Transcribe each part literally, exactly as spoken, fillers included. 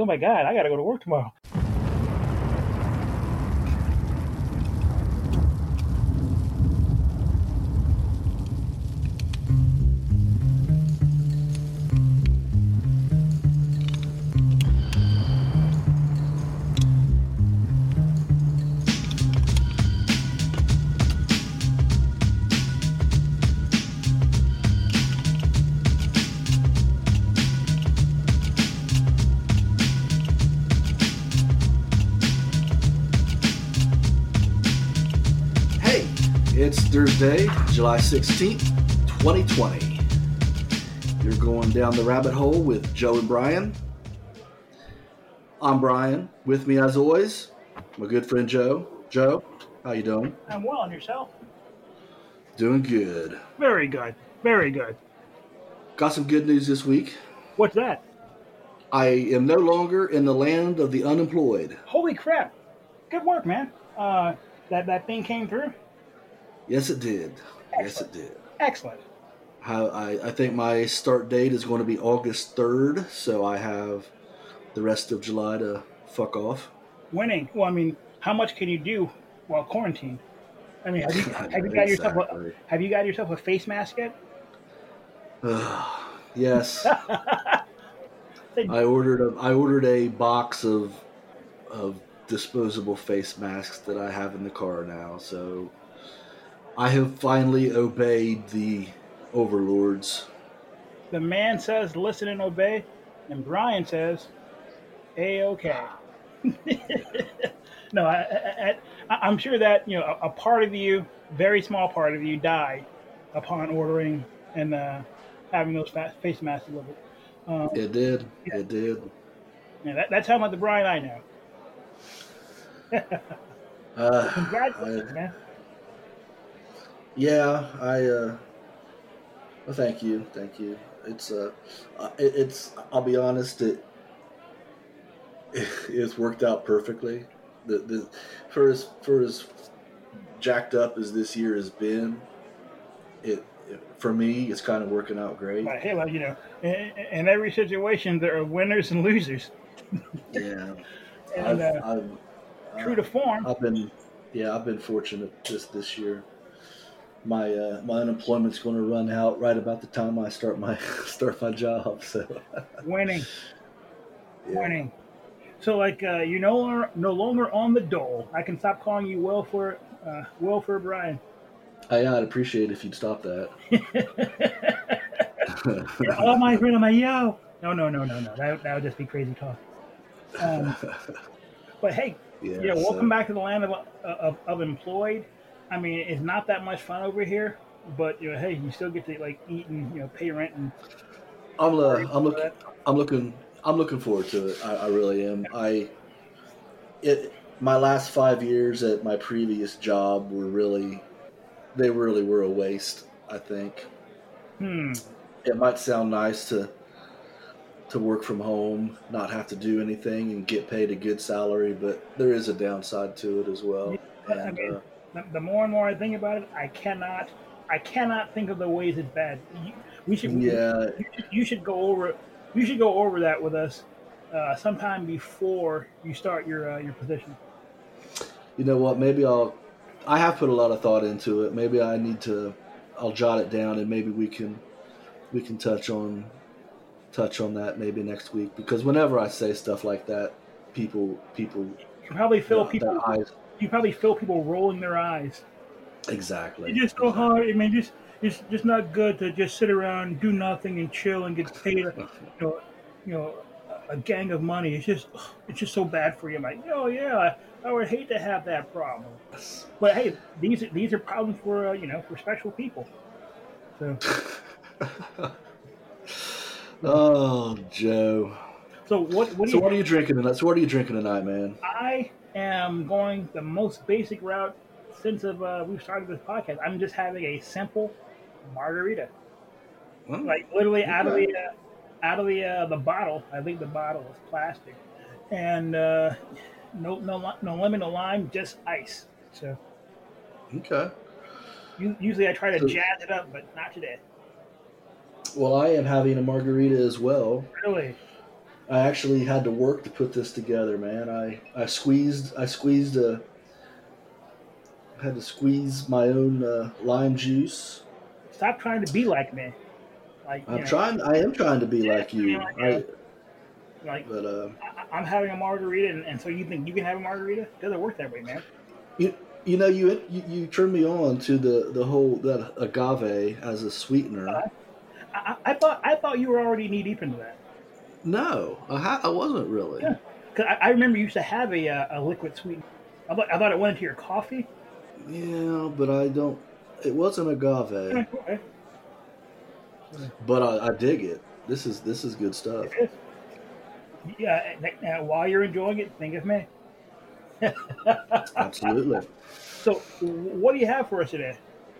my God, I got to go to work tomorrow. It's Thursday, July sixteenth, twenty twenty. You're going down the rabbit hole with Joe and Brian. I'm Brian. With me, as always, my good friend Joe. Joe, how you doing? I'm well, and yourself? Doing good. Very good. Very good. Got some good news this week. What's that? I am no longer in the land of the unemployed. Holy crap. Good work, man. Uh, that, that thing came through? Yes, it did. Excellent. Yes, it did. Excellent. How, I, I think my start date is going to be August third, so I have the rest of July to fuck off. Winning. Well, I mean, how much can you do while quarantined? I mean, have you, have you got yourself a, have you got yourself a face mask yet? Yes. I ordered a I ordered a box of of disposable face masks that I have in the car now, so I have finally obeyed the overlords. The man says, listen and obey, and Brian says, A-okay. No, I, I, I, I'm sure that, you know, a, a part of you, very small part of you, died upon ordering and uh, having those face masks delivered. Um, it did. Yeah. It did. Yeah, that, that's how much the Brian I know. uh, Congratulations, I, man. Yeah, I. Uh, well, thank you, thank you. It's uh, it, it's. I'll be honest. It it's worked out perfectly. The the for as for as jacked up as this year has been, it, it for me it's kind of working out great. But hey, well, you know, in, in every situation there are winners and losers. Yeah, and I've, uh, I've, true to form. I've been yeah I've been fortunate this this year. My uh, my unemployment's going to run out right about the time I start my start my job. So winning, yeah. winning. So like uh, you no longer no longer on the dole. I can stop calling you Welfare uh, Welfare Brian. Hey, I'd appreciate it if you'd stop that. Oh my friend, my yo. No, no, no, no, no. That that would just be crazy talk. Um, but hey, yeah, you know, welcome so. back to the land of, of of employed. I mean, it's not that much fun over here, but you know, hey, you still get to like eat and you know pay rent and. I'm uh, I'm looking I'm looking I'm looking forward to it. I, I really am. I it my last five years at my previous job were really they really were a waste. I think. Hmm. It might sound nice to to work from home, not have to do anything, and get paid a good salary, but there is a downside to it as well. Yeah, and, I mean, uh, the more and more I think about it, I cannot, I cannot think of the ways it's bad. We should, yeah, you should, you should go over, you should go over that with us uh, sometime before you start your uh, your position. You know what? Maybe I'll. I have put a lot of thought into it. Maybe I need to. I'll jot it down, and maybe we can we can touch on touch on that maybe next week. Because whenever I say stuff like that, people people you probably feel their, people. their eyes. You probably feel people rolling their eyes. Exactly. You just go exactly. hard. I mean, just it's just not good to just sit around, do nothing, and chill and get paid. You know, you know, a gang of money. It's just it's just so bad for you. I'm like, oh yeah, I would hate to have that problem. But hey, these these are problems for uh, you know for special people. So. Oh, Joe. So what? What, so you what are you drinking tonight? So what are you drinking tonight, man? I am going the most basic route since of uh, we've started this podcast. I'm just having a simple margarita, Well, like literally okay. out of the uh, out of the uh, the bottle. I think the bottle is plastic, and uh, no no no lemon, no lime, just ice. So okay. Usually I try to so, jazz it up, but not today. Well, I am having a margarita as well. Really? I actually had to work to put this together, man. I, I squeezed I squeezed a had to squeeze my own uh, lime juice. Stop trying to be like me. Like you I'm know, trying. I am trying to be like I mean, you. like, you know, I like but uh, I, I'm having a margarita, and, and so you think you can have a margarita? It doesn't work that way, man. you you know you you, you turned me on to the the whole that agave as a sweetener. I, I, I thought I thought you were already knee deep into that. No, I, ha- I wasn't really. Yeah, because I, I remember you used to have a uh, a liquid sweetener. I thought I thought it went into your coffee. Yeah, but I don't. It wasn't agave, Yeah, okay. but I, I dig it. This is this is good It stuff. is. Yeah, and, and while you're enjoying it, think of me. Absolutely. So, what do you have for us today?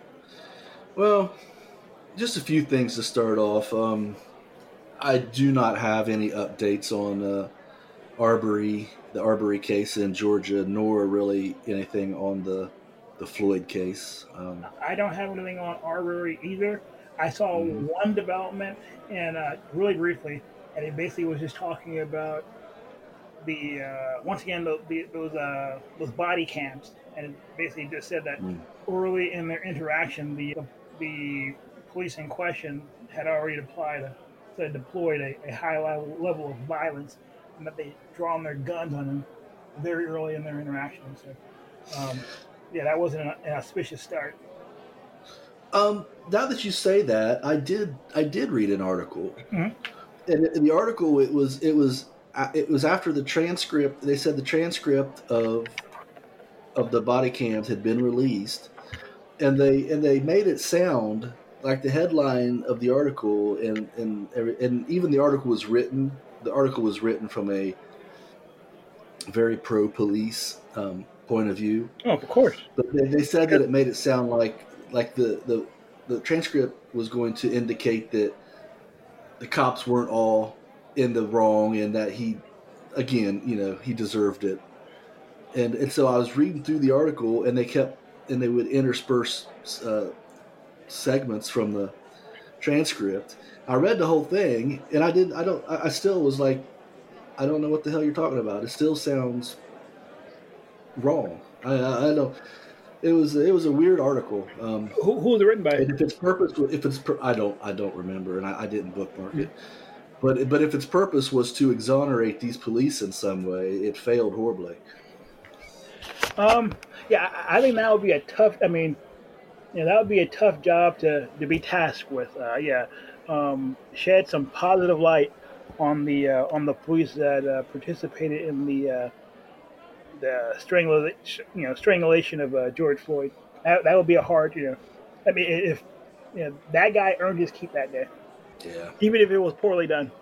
Well, just a few things to start off. Um, I do not have any updates on uh, Arbery, the Arbery case in Georgia, nor really anything on the the Floyd case. Um, I don't have anything on Arbery either. I saw mhm. one development, and uh, really briefly, and it basically was just talking about the uh, once again the, the, those uh, those body cams, and it basically just said that Mm. early in their interaction, the the police in question had already applied a, so deployed a, a high level, level of violence, and that they drawn their guns on him very early in their interaction. So, um, yeah, that wasn't an, an auspicious start. Um, now that you say that, I did I did read an article, Mhm. and in the article it was it was uh, it was after the transcript. They said the transcript of of the body cams had been released, and they and they made it sound like the headline of the article, and and and even the article was written. The article was written from a very pro police um, point of view, Oh, of course. but they, they said that it made it sound like like the, the the transcript was going to indicate that the cops weren't all in the wrong, and that he again, you know, he deserved it. And and so I was reading through the article, and they kept and they would intersperse uh, segments from the transcript. I read the whole thing, and I didn't. I don't. I, I still was like, I don't know what the hell you're talking about. It still sounds wrong. I, I, I don't. It was it was a weird article. Um, Who, who was it written by? and if its purpose, if it's, I don't, I don't remember, and I, I didn't bookmark it. But but if its purpose was to exonerate these police in some way, it failed horribly. Um, yeah, I, I think that would be a tough. I mean, yeah, that would be a tough job to, to be tasked with. Uh, yeah, um, shed some positive light on the uh, on the police that uh, participated in the uh, the strangulation, you know, strangulation of uh, George Floyd. That, that would be a hard, you know. I mean, if you know, that guy earned his keep that day, Yeah. even if it was poorly done.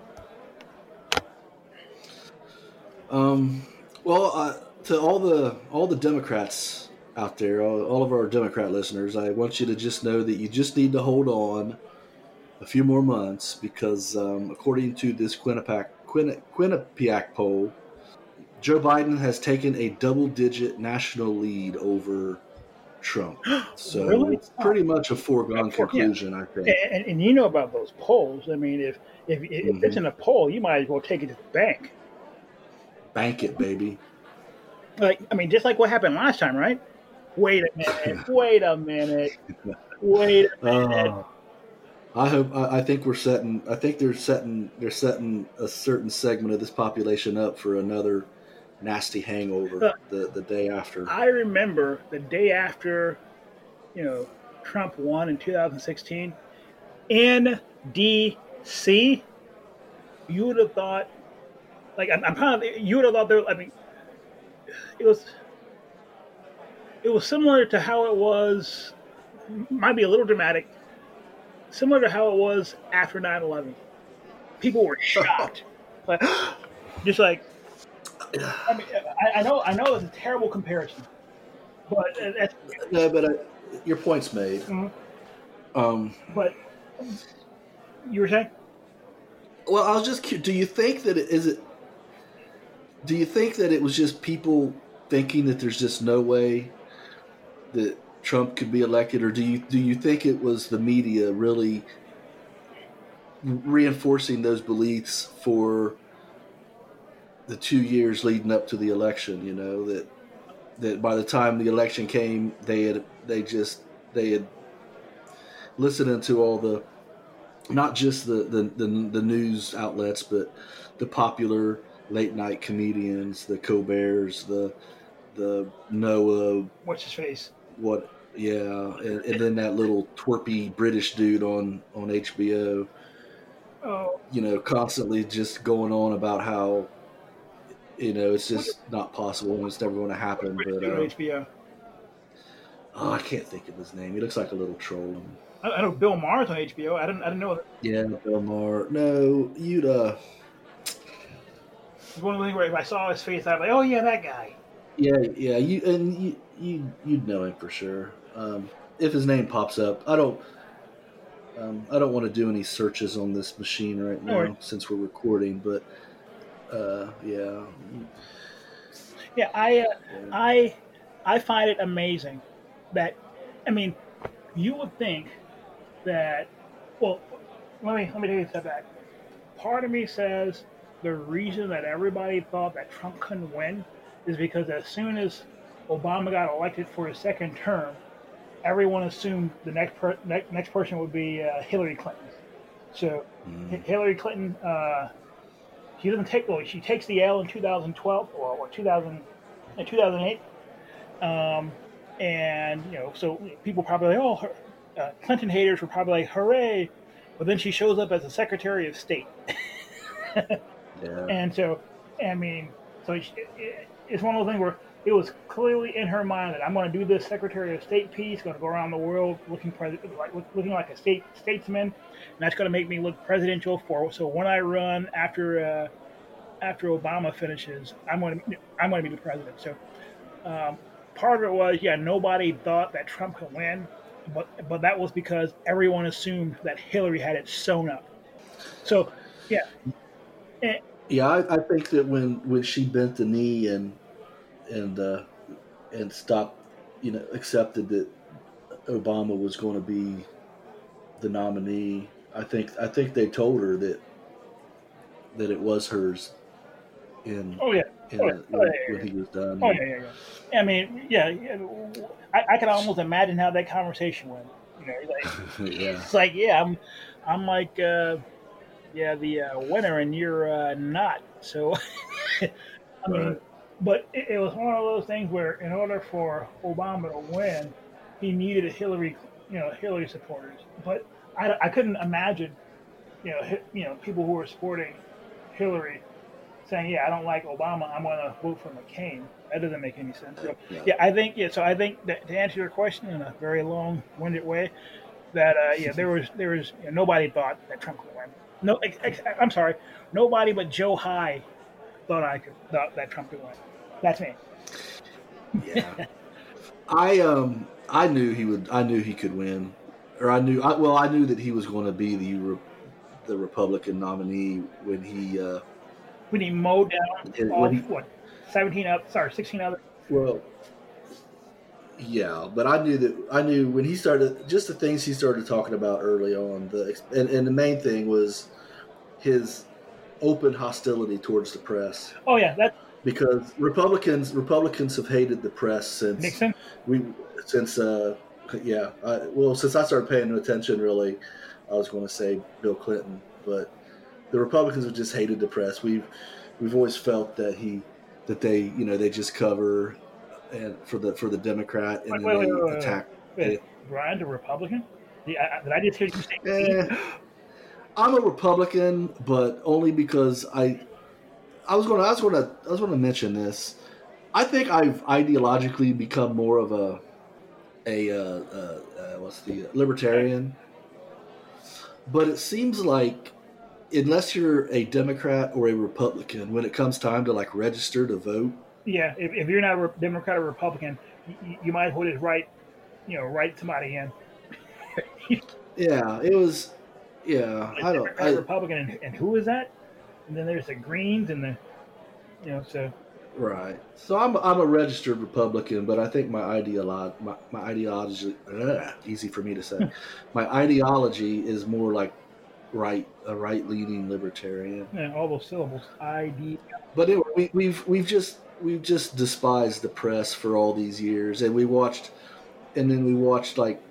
Um. Well, uh, to all the all the Democrats out there, all, all of our Democrat listeners, I want you to just know that you just need to hold on a few more months, because um, according to this Quinnipiac, Quinn, Quinnipiac poll, Joe Biden has taken a double-digit national lead over Trump. So Really? it's Oh, pretty much a foregone for, yeah. conclusion, I think. And, and you know about those polls. I mean, if if, if it's Mm-hmm. in a poll, you might as well take it to the bank. Bank it, baby. Like, I mean, just like what happened last time, right? Wait a minute. Wait a minute. Wait a minute. Uh, I hope. I, I think we're setting. I think they're setting. They're setting a certain segment of this population up for another nasty hangover Uh, the the day after. I remember the day after, you know, Trump won in two thousand sixteen in D C. You would have thought, like, I'm, I'm kind of, you would have thought there. I mean, it was, it was similar to how it was. Might be a little dramatic. Similar to how it was after nine eleven. People were shocked, like, just like. I mean, I, I know, I know, it's a terrible comparison, but that's. No, but I, your point's made. Mhm. Um, But you were saying? well, I was just. cu- Do you think that it, is it? Do you think that it was just people thinking that there's just no way that Trump could be elected, or do you do you think it was the media really reinforcing those beliefs for the two years leading up to the election. You know that that by the time the election came, they had they just they had listening to all the not just the the, the, the news outlets, but the popular late night comedians, the Colberts, the the Noah, What's his face? what yeah, and, and then that little twerpy British dude on on H B O. Oh, You know, constantly just going on about how you know it's what, just not possible and it's never going to happen. what But do on uh, H B O? oh, I can't think of his name. He looks like a little troll. I, I know Bill Maher's on H B O. I didn't I didn't know that. Yeah, Bill Maher. No, you'd uh. It's one of the things where if I saw his face, I'd be like, oh yeah, that guy. Yeah, yeah, you and you you you'd know him for sure. Um, if his name pops up, I don't. Um, I don't want to do any searches on this machine right now Alright. since we're recording, but uh, yeah, Yeah, I uh, yeah. I I find it amazing that I mean, you would think that well, let me let me take a step back. Part of me says the reason that everybody thought that Trump couldn't win is because as soon as Obama got elected for his second term, everyone assumed the next per, ne- next person would be uh, Hillary Clinton. So Mm. H- Hillary Clinton, uh, she doesn't take well, she takes the L in two thousand twelve or, or two thousand in two thousand eight, um, and you know, so people probably like, oh, her, uh, Clinton haters were probably like, hooray! But then she shows up as the Secretary of State. Yeah. And so, I mean, so it, it, it's one of those things where it was clearly in her mind that I'm going to do this Secretary of State piece, going to go around the world looking pres- like looking like a state statesman, and that's going to make me look presidential. For so when I run after uh, after Obama finishes, I'm going to I'm going to be the president. So um, part of it was yeah, nobody thought that Trump could win, but but that was because everyone assumed that Hillary had it sewn up. So yeah. And, Yeah, I, I think that when, when she bent the knee and and uh, and stopped, you know, accepted that Obama was going to be the nominee, I think I think they told her that that it was hers in oh yeah. in Oh, yeah. the, Oh, when, yeah, yeah, when he was done. Oh yeah, yeah, yeah. I mean, yeah, yeah, I, I can almost imagine how that conversation went. You know, like Yeah, it's like, yeah, I'm, I'm like, uh, yeah, the uh, winner, and you're uh, not. So, I mean, right. but it, it was one of those things where, in order for Obama to win, he needed a Hillary, you know, Hillary supporters. But I, I couldn't imagine, you know, hi- you know, people who were supporting Hillary saying, "Yeah, I don't like Obama. I'm going to vote for McCain." That doesn't make any sense. So, No. yeah, I think yeah. So I think that to answer your question in a very long-winded way, that uh, yeah, there was there was you know, nobody thought that Trump could win. No, ex- ex- I'm sorry, nobody but Joe High thought I could thought that Trump could win. That's me. Yeah, I um I knew he would. I knew he could win, or I knew. I, well, I knew that he was going to be the Re- the Republican nominee when he uh, When he mowed down when all he what seventeen up, sorry, sixteen other. well. Yeah, but I knew that I knew when he started just the things he started talking about early on. The and, and the main thing was his open hostility towards the press, Oh yeah, that's because Republicans Republicans have hated the press since Nixon. we since uh yeah I, well since I started paying attention really. I was going to say Bill Clinton, but the Republicans have just hated the press. We've we've always felt that he that they you know they just cover and for the for the Democrat and Wait, then wait, wait, they wait, wait. attack. wait. They, Brian, the Republican? Yeah, I, I- did I just hear you say me? eh, I'm a Republican, but only because I I was going to I was going to I was going to mention this. I think I've ideologically become more of a a uh, uh, uh, what's the libertarian, but it seems like unless you're a Democrat or a Republican, when it comes time to like register to vote, Yeah, if, if you're not a Re- Democrat or Republican, you, you might as well just write, you know, write somebody in. yeah, it was, yeah, A I don't, Democrat, I Republican, and, and who is that? And then there's the Greens and the, you know, so right. So I'm I'm a registered Republican, but I think my ideolo- my, my ideology ugh, easy for me to say. My ideology is more like right a right leaning libertarian. And all those syllables, I D. But anyway, we, we've we've just we've just despised the press for all these years, and we watched, and then we watched like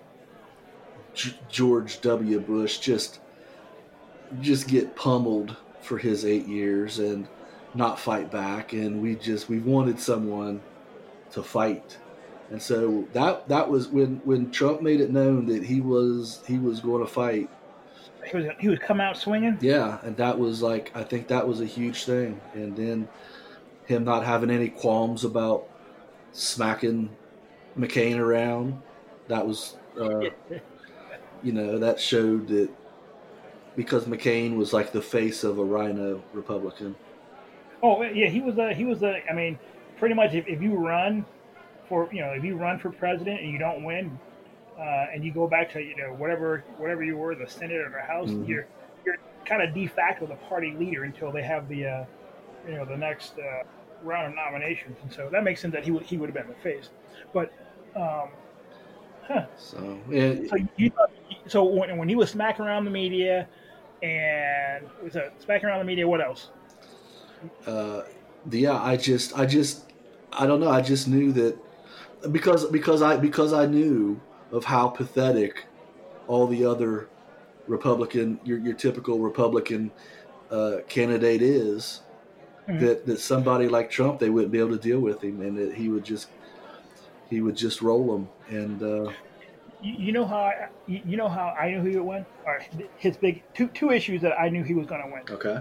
G- George W. Bush just just get pummeled for his eight years and not fight back, and we just we wanted someone to fight. And so that that was when when Trump made it known that he was he was going to fight. He was he would come out swinging. Yeah, and that was like I think that was a huge thing. And then him not having any qualms about smacking McCain around, that was uh, you know, that showed that because McCain was like the face of a rhino Republican. Oh yeah, he was a he was a. I mean, pretty much if, if you run for you know if you run for president and you don't win, uh, and you go back to you know whatever whatever you were, the Senate or the House, mm-hmm. you're you're kind of de facto the party leader until they have the uh, you know the next uh, round of nominations, and so that makes sense that he would he would have been the face. But um, huh. So yeah. So you thought, so when when he was smacking around the media, and was a smacking around the media, what else? Uh, yeah, I just I just I don't know. I just knew that because because I because I knew of how pathetic all the other Republican your your typical Republican uh, candidate is. Mm-hmm. That, that somebody like Trump, they wouldn't be able to deal with him, and that he would just he would just roll them. And uh, you, you know how I, you know how I knew he would win, or his big two two issues that I knew he was going to win. Okay.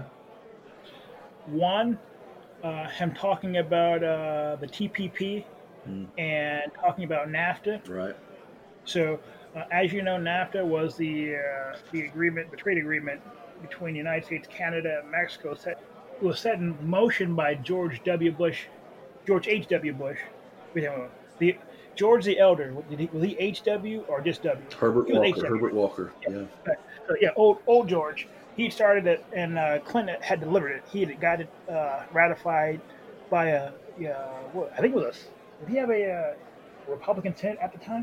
One, uh, him talking about uh, the T P P mm. and talking about NAFTA. Right. So, uh, as you know, NAFTA was the uh, the agreement, the trade agreement between the United States, Canada, and Mexico. Set it was set in motion by George W. Bush, George H W. Bush. The George the Elder. Did he, was he H W or just W? Herbert Walker. Herbert Walker. Yeah. Yeah. So, yeah, old old George. He started it, and uh, Clinton had delivered it. He had got it uh, ratified by a, uh, what, I think it was a, did he have a uh, Republican Senate at the time?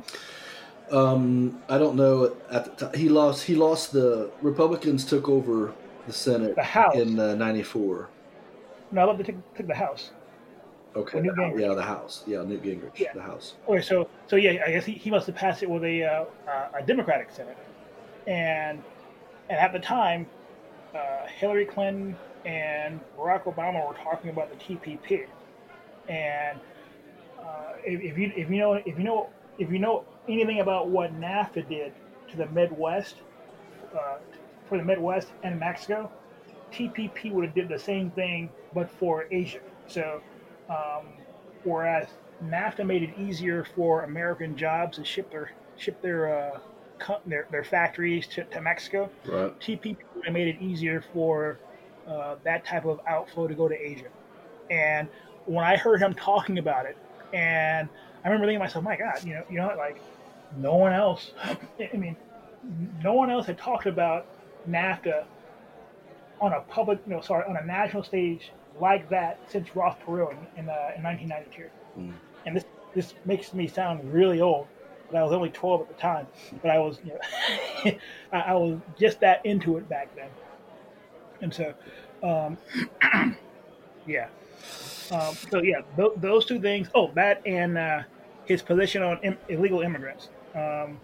Um, I don't know. At the time, he lost. He lost. The Republicans took over the Senate the House. in uh, ninety-four. No, I thought they took, took the House. Okay. The House, yeah, the House. Yeah, Newt Gingrich. Yeah. The House. Okay, so so yeah, I guess he, he must have passed it with a uh, a Democratic Senate, and and at the time. Uh, Hillary Clinton and Barack Obama were talking about the T P P, and uh, if, if you if you know if you know if you know anything about what NAFTA did to the Midwest, uh, for the Midwest and Mexico, T P P would have did the same thing, but for Asia. So, um, whereas NAFTA made it easier for American jobs to ship their ship their uh, Their, their factories to, to Mexico. Right. T P P would have made it easier for uh, that type of outflow to go to Asia. And when I heard him talking about it, and I remember thinking to myself, my God, you know, you know, like no one else. I mean, no one else had talked about NAFTA on a public, you know, sorry, on a national stage like that since Ross Perot in in, uh, in nineteen ninety-two. Mm. And this this makes me sound really old. But I was only twelve at the time. But I was, you know, I, I was just that into it back then. And so, um, yeah. Um, so yeah, th- those two things. Oh, that and uh, his position on Im- illegal immigrants. Um,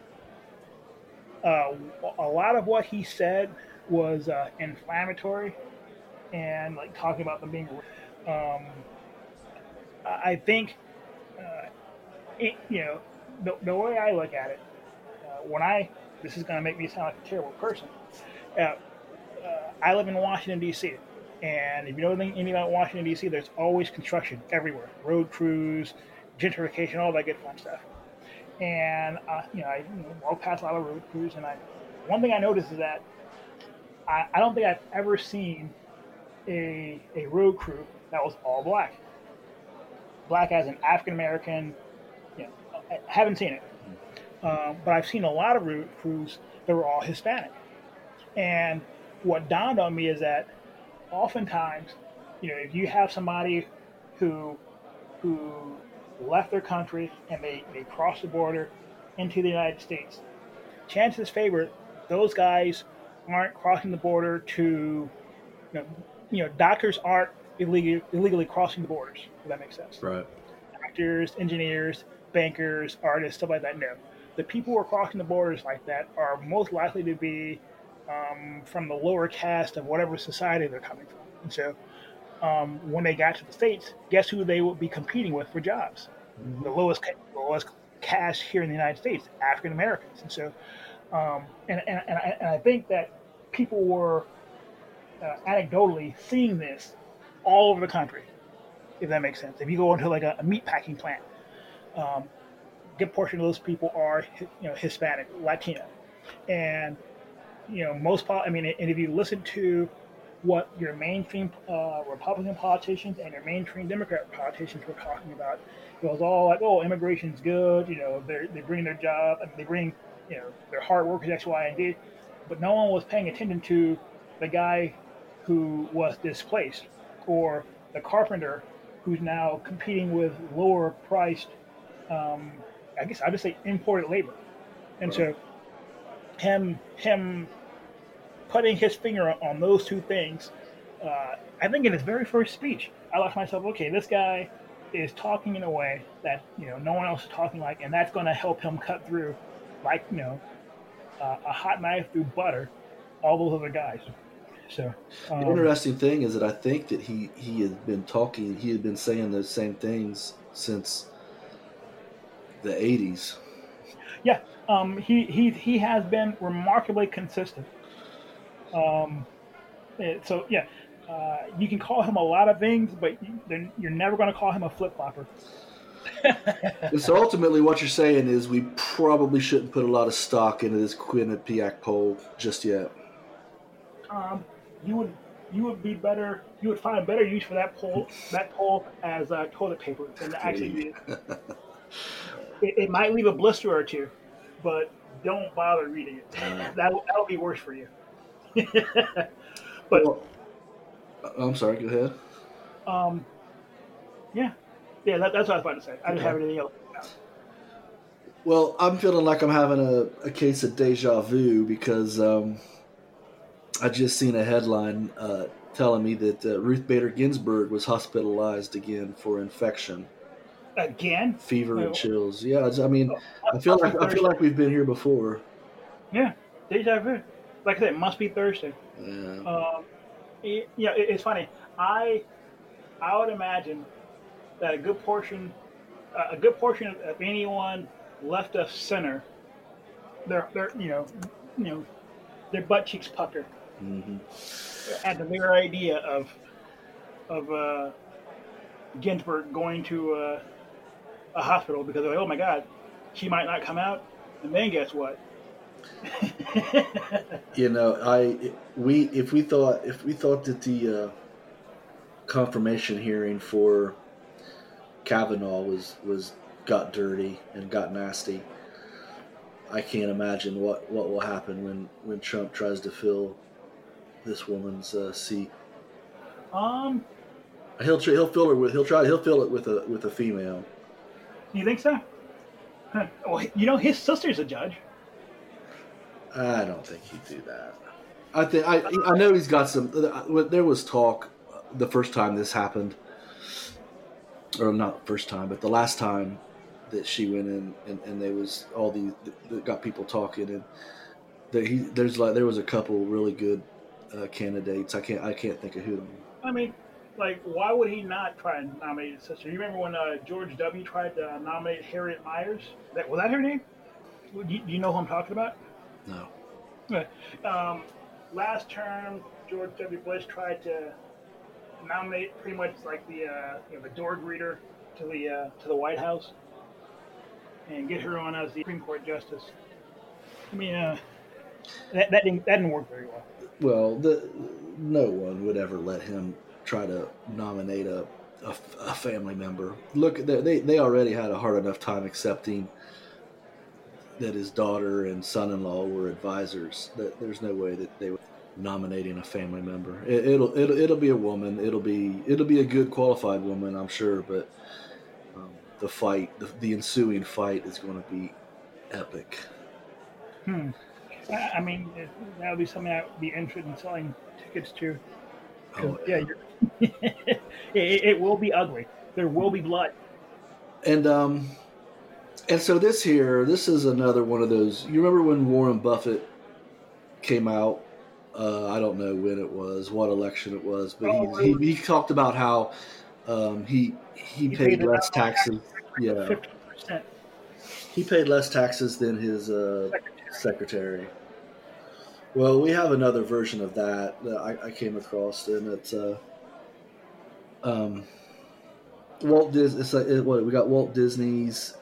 uh, a lot of what he said was uh, inflammatory, and like talking about them being. Um, I think, uh, it, you know. The, the way I look at it, uh, when I, this is going to make me sound like a terrible person. Uh, uh, I live in Washington, D C, and if you know anything, anything about Washington, D C, there's always construction everywhere. Road crews, gentrification, all that good fun stuff. And, uh, you know, I you know, walk past a lot of road crews, and I, one thing I noticed is that I, I don't think I've ever seen a, a road crew that was all black. Black as an African-American, you know, I haven't seen it, um, but I've seen a lot of road crews that were all Hispanic. And what dawned on me is that oftentimes, you know, if you have somebody who who left their country and they, they cross the border into the United States, chances favor those guys aren't crossing the border to, you know, you know doctors aren't illegally illegally crossing the borders. If that makes sense. Right. Actors, engineers, bankers, artists, stuff like that. No, the people who are crossing the borders like that are most likely to be um, from the lower caste of whatever society they're coming from. And so, um, when they got to the states, guess who they would be competing with for jobs? Mm-hmm. The lowest, the lowest caste here in the United States, African Americans. And so, um, and, and, and, I, and I think that people were uh, anecdotally seeing this all over the country, if that makes sense. If you go into like a, a meat packing plant, um, a good portion of those people are, you know, Hispanic, Latino, and you know most. I mean, and if you listen to what your mainstream uh, Republican politicians and your mainstream Democrat politicians were talking about, it was all like, "Oh, immigration's good. You know, they they bring their job, and they bring, you know, their hard workers X, Y, and Z." But no one was paying attention to the guy who was displaced, or the carpenter who's now competing with lower priced, um, I guess I would say imported labor. And Right. so him him putting his finger on those two things, uh, I think in his very first speech, I thought to myself, okay, this guy is talking in a way that you know no one else is talking like, and that's going to help him cut through, like you know, uh, a hot knife through butter, all those other guys. So, The um, interesting thing is that I think that he he had been talking, he had been saying those same things since the eighties. yeah, um, he he he has been remarkably consistent. Um, eh, so yeah, uh, you can call him a lot of things, but you, then you're never going to call him a flip flopper. And so ultimately, what you're saying is we probably shouldn't put a lot of stock into this Quinnipiac poll just yet. Um, you would you would be better. You would find a better use for that poll that poll as uh, toilet paper than to There actually you read it. it. It might leave a blister or two, but don't bother reading it. go. Uh, That'll that'll be worse for you. But well, I'm sorry. Go ahead. um, yeah, yeah, that, that's what I was about to say. I didn't Okay. have anything else. Well, I'm feeling like I'm having a, a case of deja vu because um, I just seen a headline uh, telling me that uh, Ruth Bader Ginsburg was hospitalized again for infection, Again, fever, and no, chills. Yeah, it's- I mean, I feel must be like I feel Thursday. like we've been here before. Yeah, deja vu. Like I said, it must be Thursday. Yeah. Um, it, yeah, it, it's funny. I I would imagine that a good portion uh, a good portion of, of anyone left of center, their their you know you know their butt cheeks pucker hmm at the mere idea of of uh, Ginsburg going to uh, a hospital because they're like, oh my god, she might not come out, and then guess what? You know, I we if we thought if we thought that the uh, confirmation hearing for Kavanaugh was was got dirty and got nasty, I can't imagine what, what will happen when, when Trump tries to fill this woman's uh, seat. um, He'll tr- he'll fill her with he'll try he'll fill it with a with a female. you think so? Huh. Well, you know his sister's a judge. I don't think he'd do that. I think I I know he's got some. There was talk the first time this happened, or not first time, but the last time that she went in and, and there was all these that got people talking and there, he, there's like there was a couple really good uh, candidates. I can't I can't think of who. I mean, like, why would he not try and nominate his sister? You remember when uh, George W. tried to nominate Harriet Myers? That was that her name? Do you, do you know who I'm talking about? No. Yeah. Um, last term, George W. Bush tried to nominate pretty much like the uh, you know, the door greeter to the uh, to the White House and get her on as the Supreme Court justice. I mean, uh, that that didn't that didn't work very well. Well, the no one would ever let him try to nominate a a, a family member. Look, they they they already had a hard enough time accepting that his daughter and son-in-law were advisors. That there's no way that they would nominating a family member. It, it'll it'll it'll be a woman. It'll be it'll be a good qualified woman, I'm sure. But um, the fight, the, the ensuing fight, is going to be epic. Hmm. I, I mean, it, that would be something I would be interested in selling tickets to. Because Oh yeah, yeah. you're, it, it will be ugly. There will be blood. And um, and so this here, this is another one of those. You remember when Warren Buffett came out? Uh, I don't know when it was, what election it was, but he Oh, he, really? he talked about how um, he he He paid paid the less nominal tax taxes. rate of Yeah, fifteen percent. he paid less taxes than his uh, Secretary. secretary. Well, we have another version of that that I, I came across, and it's uh, um, Walt Disney. It's like it, what we got: Walt Disney's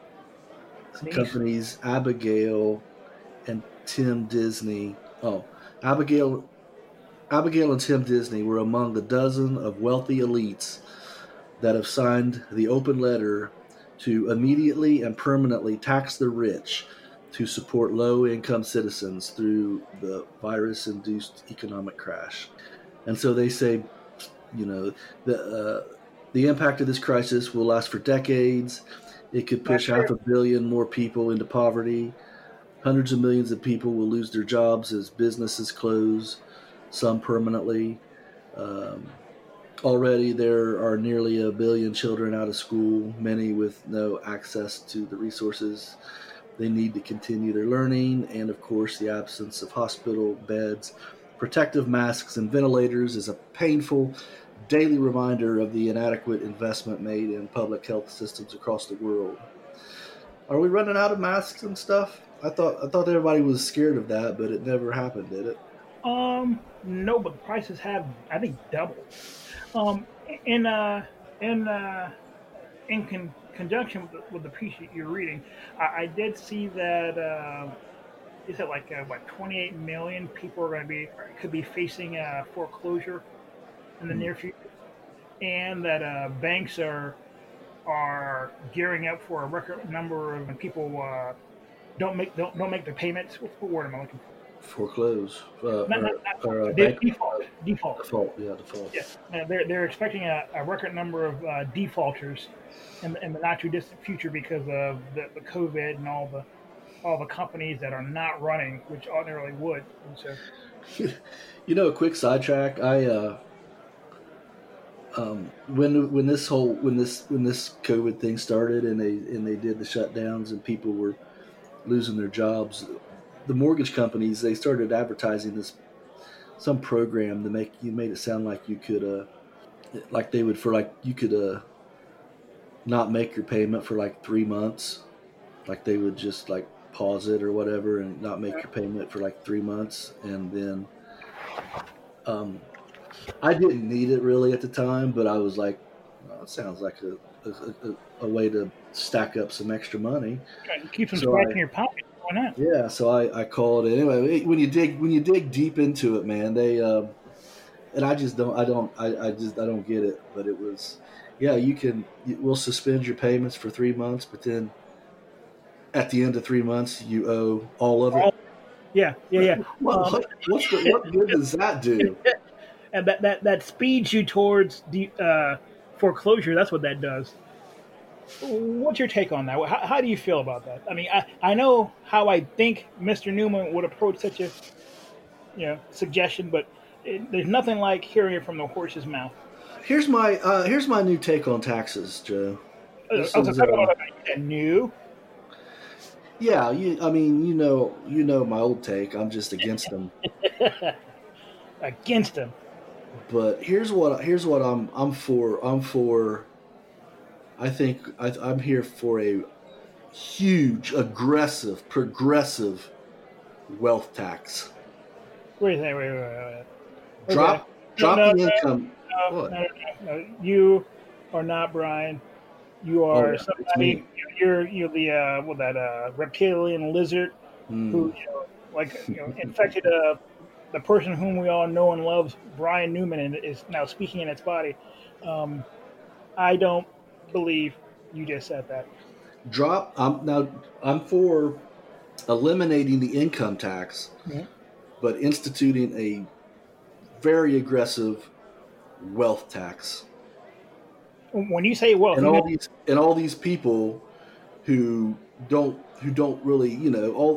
Niece. companies, Abigail and Tim Disney. Oh, Abigail, Abigail and Tim Disney were among the dozen of wealthy elites that have signed the open letter to immediately and permanently tax the rich to support low-income citizens through the virus-induced economic crash. And so they say, you know, the uh, the impact of this crisis will last for decades. It could That's push true. half a billion more people into poverty. Hundreds of millions of people will lose their jobs as businesses close, some permanently. Um, Already, there are nearly a billion children out of school, many with no access to the resources they need to continue their learning, and of course, the absence of hospital beds, protective masks, and ventilators is a painful daily reminder of the inadequate investment made in public health systems across the world. Are we running out of masks and stuff? I thought I thought everybody was scared of that, but it never happened, did it? Um, no, but the prices have, I think, doubled. Um, in uh, in uh, in con- conjunction with the, with the piece you're reading, I, I did see that. Uh, is it like uh, what twenty-eight million people are going to be could be facing uh, foreclosure in the Hmm. near future, and that uh, banks are are gearing up for a record number of people uh, don't make don't don't make the payments. What word am I looking for? Foreclose uh, Not not, or not or uh, de- bank default uh, default. default, yeah, default. Yeah, uh, they're they're expecting a, a record number of uh, defaulters in the, in the not too distant future because of the, the COVID and all the all the companies that are not running, which ordinarily would. And so, You know, a quick sidetrack. I uh, um, when when this whole when this when this COVID thing started and they and they did the shutdowns and people were losing their jobs, the mortgage companies they started advertising this some program to make you made it sound like you could uh like they would for like you could uh not make your payment for like three months. Like they would just like pause it or whatever and not make your payment for like three months, and then um, I didn't need it really at the time, but I was like, well, it sounds like a, a, a, a way to stack up some extra money. yeah, you keep some So scratch I in your pocket. Why not? yeah, so I, I called it anyway. When you dig when you dig deep into it, man, they um, and I just don't I don't I, I just I don't get it. But it was yeah, you can we'll suspend your payments for three months, but then at the end of three months you owe all of All, it. yeah, yeah, yeah. What, Um, what what's the what good does that do? and that that that speeds you towards the uh, foreclosure. That's what that does. What's your take on that? How, how do you feel about that? I mean, I, I know how I think Mister Newman would approach such a you know suggestion, but it, there's nothing like hearing it from the horse's mouth. Here's my uh, here's my new take on taxes, Joe. Uh, This Okay, is talk uh, about that new yeah, you I mean you know you know my old take. I'm just against them. against him. But here's what here's what I'm I'm for. I'm for. I think I, I'm here for a huge, aggressive, progressive wealth tax. Wait, wait, wait, wait, wait. Okay. Drop No, drop no, the income. no, What? no, no, no. You are not Brian. You Oh are yeah, it's me. somebody. You're you're the uh, well that uh, reptilian lizard who Mm. you know like you know infected uh, the person whom we all know and loves, Brian Newman, and is now speaking in its body. Um, I don't believe you just said that. Drop. I'm now. I'm for eliminating the income tax, Mhm. but instituting a very aggressive wealth tax. When you say wealth, And you mean all these and all these people who don't who don't really, you know, all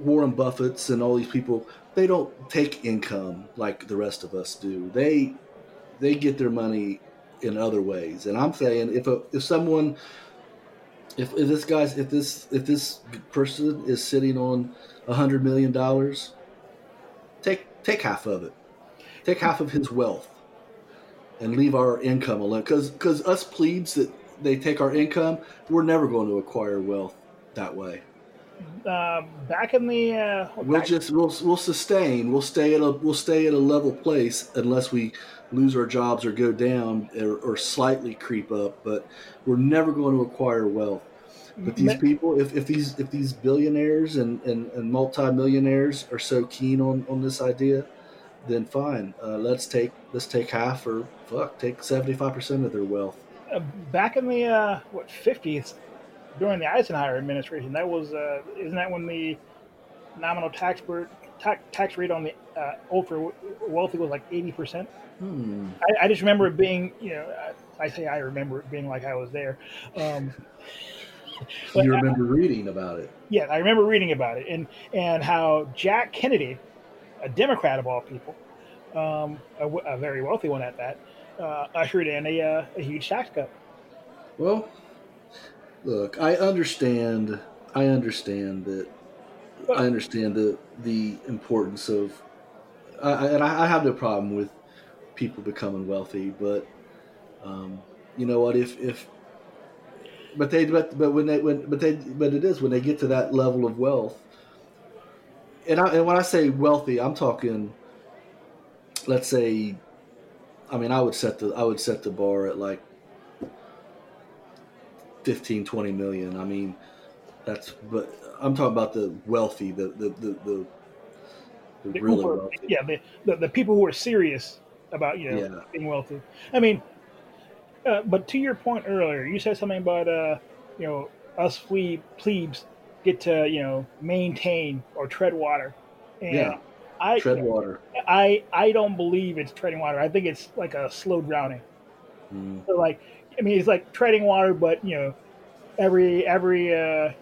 Warren Buffett's and all these people, they don't take income like the rest of us do. They they get their money in other ways. And I'm saying if a, if someone if, if this guy's if this if this person is sitting on a hundred million dollars, take take half of it. Take half of his wealth and leave our income alone. Because because us plebes that they take our income, we're never going to acquire wealth that way. Uh, back in the uh, we'll back- just we'll we'll sustain. We'll stay at a we'll stay at a level place unless we lose our jobs or go down or, or slightly creep up. But we're never going to acquire wealth. But these people, if, if these if these billionaires and, and, and multimillionaires are so keen on, on this idea, then fine. Uh, let's take let's take half or fuck take seventy five percent of their wealth. Uh, back in the uh, what fifties. During the Eisenhower administration, that was uh, isn't that when the nominal tax rate tax, tax rate on the uh, ultra wealthy was like eighty percent? Hmm. I, I just remember it being, you know, I, I say I remember it being like I was there. Um, you remember I, reading about it? Yeah, I remember reading about it, and and how Jack Kennedy, a Democrat of all people, um, a, a very wealthy one at that, uh, ushered in a, uh, a huge tax cut. Well. Look, I understand. I understand that. I understand the the importance of, I, and I, I have no problem with people becoming wealthy. But, um, you know what? If if, but they but but when they when but they but it is when they get to that level of wealth. And I and when I say wealthy, I'm talking. Let's say, I mean, I would set the I would set the bar at like. fifteen, twenty million. I mean, that's, but I'm talking about the wealthy, the, the, the, the, the, the really uber, wealthy. Yeah, the, the, the people who are serious about, you know, yeah. being wealthy. I mean, uh, but to your point earlier, you said something about, uh, you know, us flea plebes get to, you know, maintain or tread water. And yeah, I, tread water. I, I don't believe it's treading water. I think it's like a slow drowning. Mm. So like, I mean, it's like treading water, but you know, every every uh,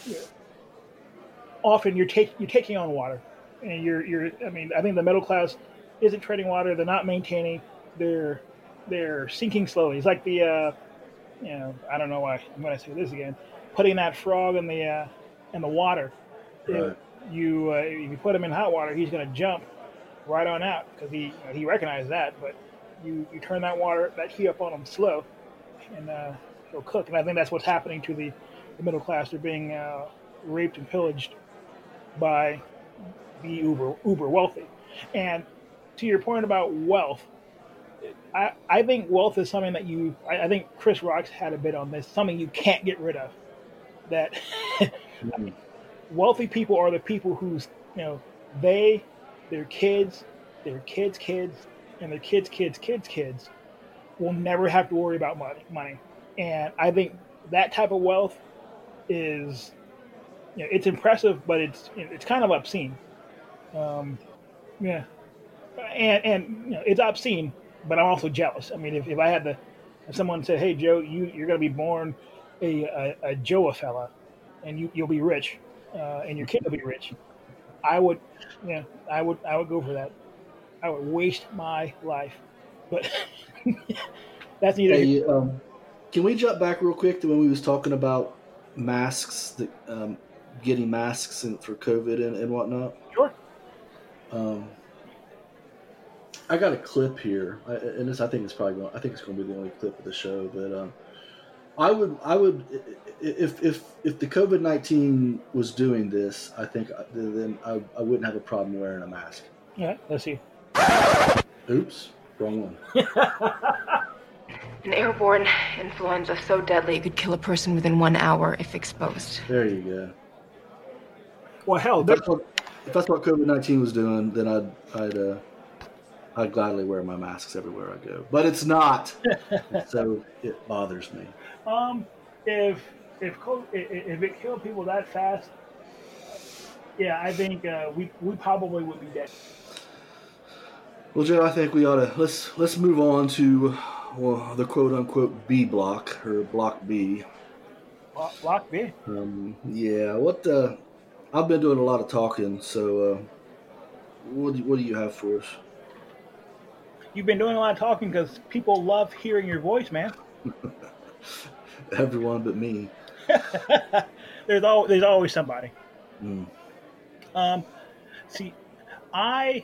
often you're taking you're taking on water, and you're you're. I mean, I think the middle class isn't treading water. They're not maintaining. They're they're sinking slowly. It's like the, uh, you know, I don't know why I'm going to say this again. Putting that frog in the uh, in the water. Right. If you uh, if you put him in hot water, he's going to jump right on out because he you know, he recognized that. But you, you turn that water that heat up on him slow. And uh, he'll cook, and I think that's what's happening to the, the middle class. They're being uh, raped and pillaged by the uber uber wealthy. And to your point about wealth, I, I think wealth is something that you. I, I think Chris Rock's had a bit on this. Something you can't get rid of. That mm-hmm. Wealthy people are the people who's you know they, their kids, their kids' kids, and their kids' kids' kids' kids. Will never have to worry about money, money, and I think that type of wealth is, you know, it's impressive, but it's it's kind of obscene. Um, yeah, and and you know, it's obscene, but I'm also jealous. I mean, if, if I had to, if someone said, "Hey, Joe, you you're going to be born a a, a Joe fella, and you you'll be rich, uh, and your kid will be rich," I would, yeah, you know, I would I would go for that. I would waste my life, but. That's neither. Hey, um, can we jump back real quick to when we was talking about masks, the, um, getting masks and, for COVID and, and whatnot? Sure. Um, I got a clip here, I, and this I think it's probably going. I think it's going to be the only clip of the show. But um, I would, I would, if if if the COVID nineteen was doing this, I think then I, I wouldn't have a problem wearing a mask. Yeah. Let's see. Oops. Wrong one. An airborne influenza so deadly it could kill a person within one hour if exposed. There you go. Well, hell, if that's what, if that's what COVID nineteen was doing, then I'd I'd uh, I'd gladly wear my masks everywhere I go. But it's not, so it bothers me. Um, if if if it killed people that fast, yeah, I think uh, we we probably would be dead. Well, Joe, I think we ought to let's let's move on to well, the quote unquote B block or block B. Block B. Um, yeah. What uh, I've been doing a lot of talking, so uh, what do, what do you have for us? You've been doing a lot of talking because people love hearing your voice, man. Everyone but me. there's al- there's always somebody. Mm. Um, see, I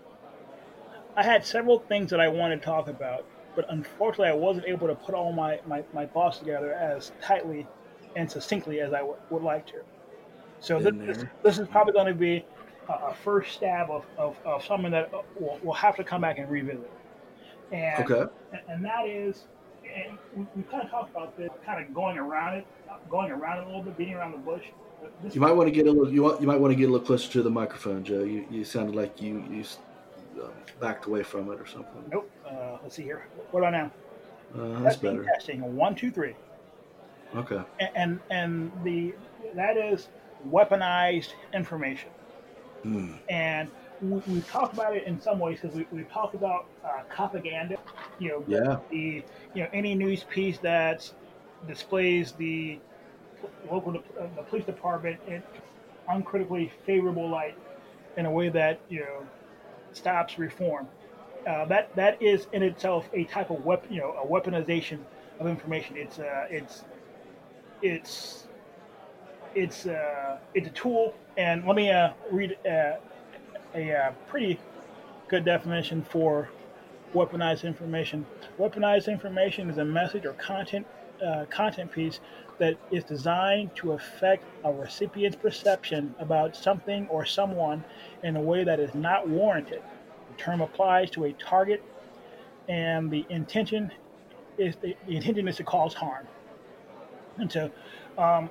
I had several things that I wanted to talk about, but unfortunately, I wasn't able to put all my, my, my thoughts together as tightly and succinctly as I w- would like to. So this, Been this, there. this is probably going to be a, a first stab of, of, of something that we'll, we'll have to come back and revisit. And Okay. and that is, and we, we kind of talked about this, kind of going around it, going around it a little bit, beating around the bush. This, You might want to get a little. You want. You might want to get a little closer to the microphone, Joe. You you sounded like you you uh, backed away from it or something. nope. Uh, let's see here. What about now? Uh, that's Testing, better. testing. One, two, three. Okay. And and the that is weaponized information. Mm. And we, we talked about it in some ways because we, we talked about uh, propaganda. You know, Yeah. the you know any news piece that displays the local uh, the police department in uncritically favorable light in a way that you know stops reform. Uh, that that is in itself a type of weapon, you know, a weaponization of information. It's uh, it's it's it's uh, it's a tool. And let me uh, read uh, a uh, pretty good definition for weaponized information. Weaponized information is a message or content uh, content piece that is designed to affect a recipient's perception about something or someone in a way that is not warranted. The term applies to a target, and the intention is the, the intention is to cause harm. And so, um,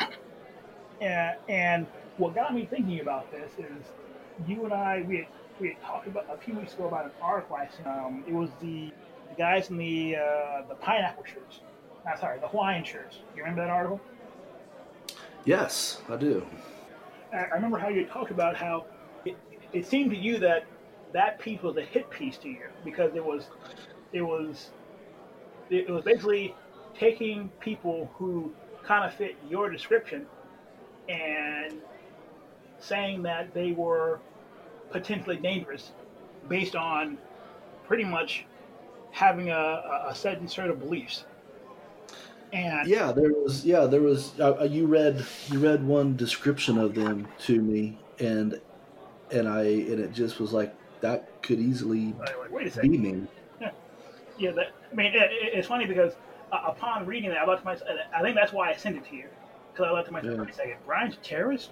and, and what got me thinking about this is you and I we had, we had talked about a few weeks ago about an article I seen. Um, it was the, the guys in the uh, the pineapple shirts. Uh, sorry, the Hawaiian shirts. You remember that article? Yes, I do. I, I remember how you talked about how it, it seemed to you that that piece was a hit piece to you because it was it was it was basically taking people who kind of fit your description and saying that they were potentially dangerous based on pretty much having a, a certain set of beliefs. And Yeah, there was. Yeah, there was. Uh, you read. You read one description of them to me, and and I and it just was like that could easily like, wait a be second. me. Yeah, that, I mean, it, it's funny because uh, upon reading that, I thought to myself, I think that's why I sent it to you. Because I thought to myself, Yeah. wait a second, Brian's a terrorist?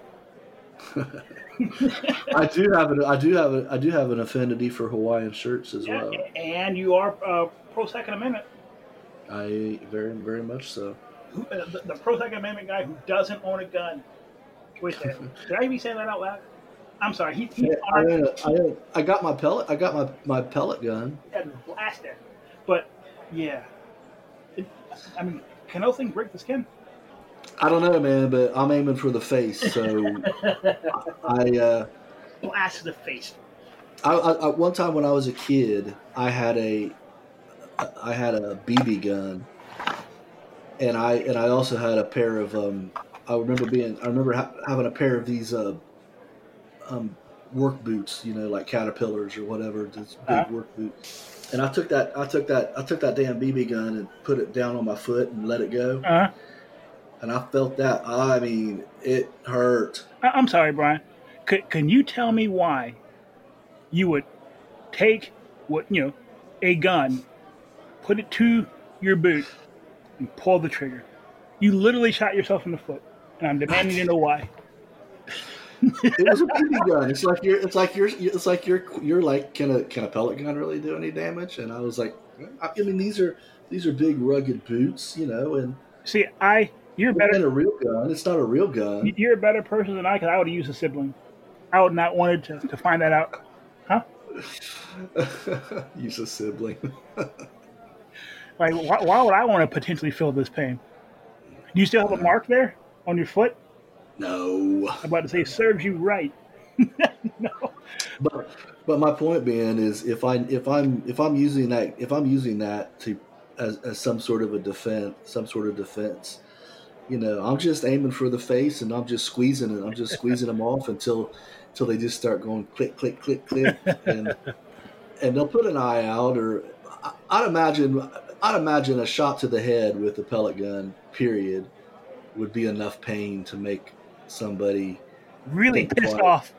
I do have an. I do have a. I do have an affinity for Hawaiian shirts as Yeah, well. and you are uh, pro Second Amendment. I very very much so. Who, uh, the, the pro Second Amendment guy who doesn't own a gun. Wait a second, did I even say that out loud? I'm sorry. He, he's Yeah, I, armed. own a- I, own- I got my pellet. I got my, my pellet gun. And blast it. But yeah, it, I mean, can those things break the skin? I don't know, man, but I'm aiming for the face. So I, uh, Blast the face. I, I, one time when I was a kid, I had a, I had a B B gun, and I and I also had a pair of. Um, I remember being. I remember ha- having a pair of these uh, um, work boots. You know, like Caterpillars or whatever. These big Uh-huh. work boots. And I took that. I took that. I took that damn B B gun and put it down on my foot and let it go. Uh-huh. And I felt that. I mean, it hurt. I- I'm sorry, Brian. C- can you tell me why you would take what you know a gun, put it to your boot, and pull the trigger? You literally shot yourself in the foot, and I'm demanding to know why. It was a B B gun. It's like you're. It's like you're. It's like you're. You're like, can a can a pellet gun really do any damage? And I was like, I mean, these are these are big rugged boots, you know, and See, I you're it's better. a real gun. It's not a real gun. You're a better person than I, because I would have used a sibling. I would not wanted to, to find that out. Huh? Use a sibling. Like, why, why would I want to potentially feel this pain? Do you still have a mark there on your foot? No. I'm about to say, serves you right. No. But but my point being is, if I if I'm if I'm using that if I'm using that to as, as some sort of a defense, some sort of defense, You know, I'm just aiming for the face, and I'm just squeezing it. I'm just squeezing them off until until they just start going click, click, click, click, and and they'll put an eye out. Or I- I'd imagine, I'd imagine a shot to the head with a pellet gun, period, would be enough pain to make somebody Really think pissed twice. off.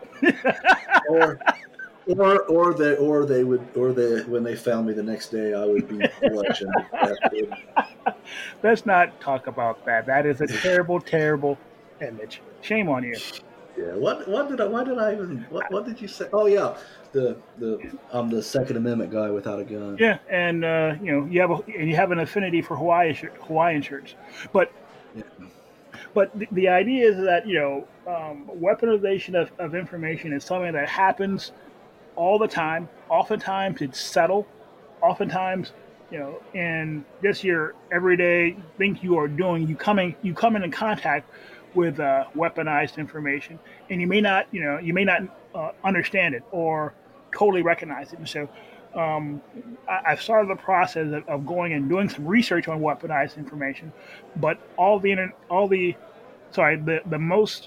Or or or they or they would or they when they found me the next day, I would be bludgeoned to death. Let's not talk about that. That is a terrible, terrible image. Shame on you. Yeah. What what did I why did I even what what did you say? Oh yeah. The the I'm the Second Amendment guy without a gun. Yeah, and uh, you know you have a, and you have an affinity for Hawaii shir- Hawaiian shirts, but Yeah. but the, the idea is that you know um, weaponization of, of information is something that happens all the time. Oftentimes it's subtle. Oftentimes, you know, in just your everyday things you are doing, you coming you come into contact with uh, weaponized information, and you may not, you know, you may not uh, understand it or totally recognize it. And so, um, I, I've started the process of, of going and doing some research on weaponized information, but all the inter- all the sorry the the most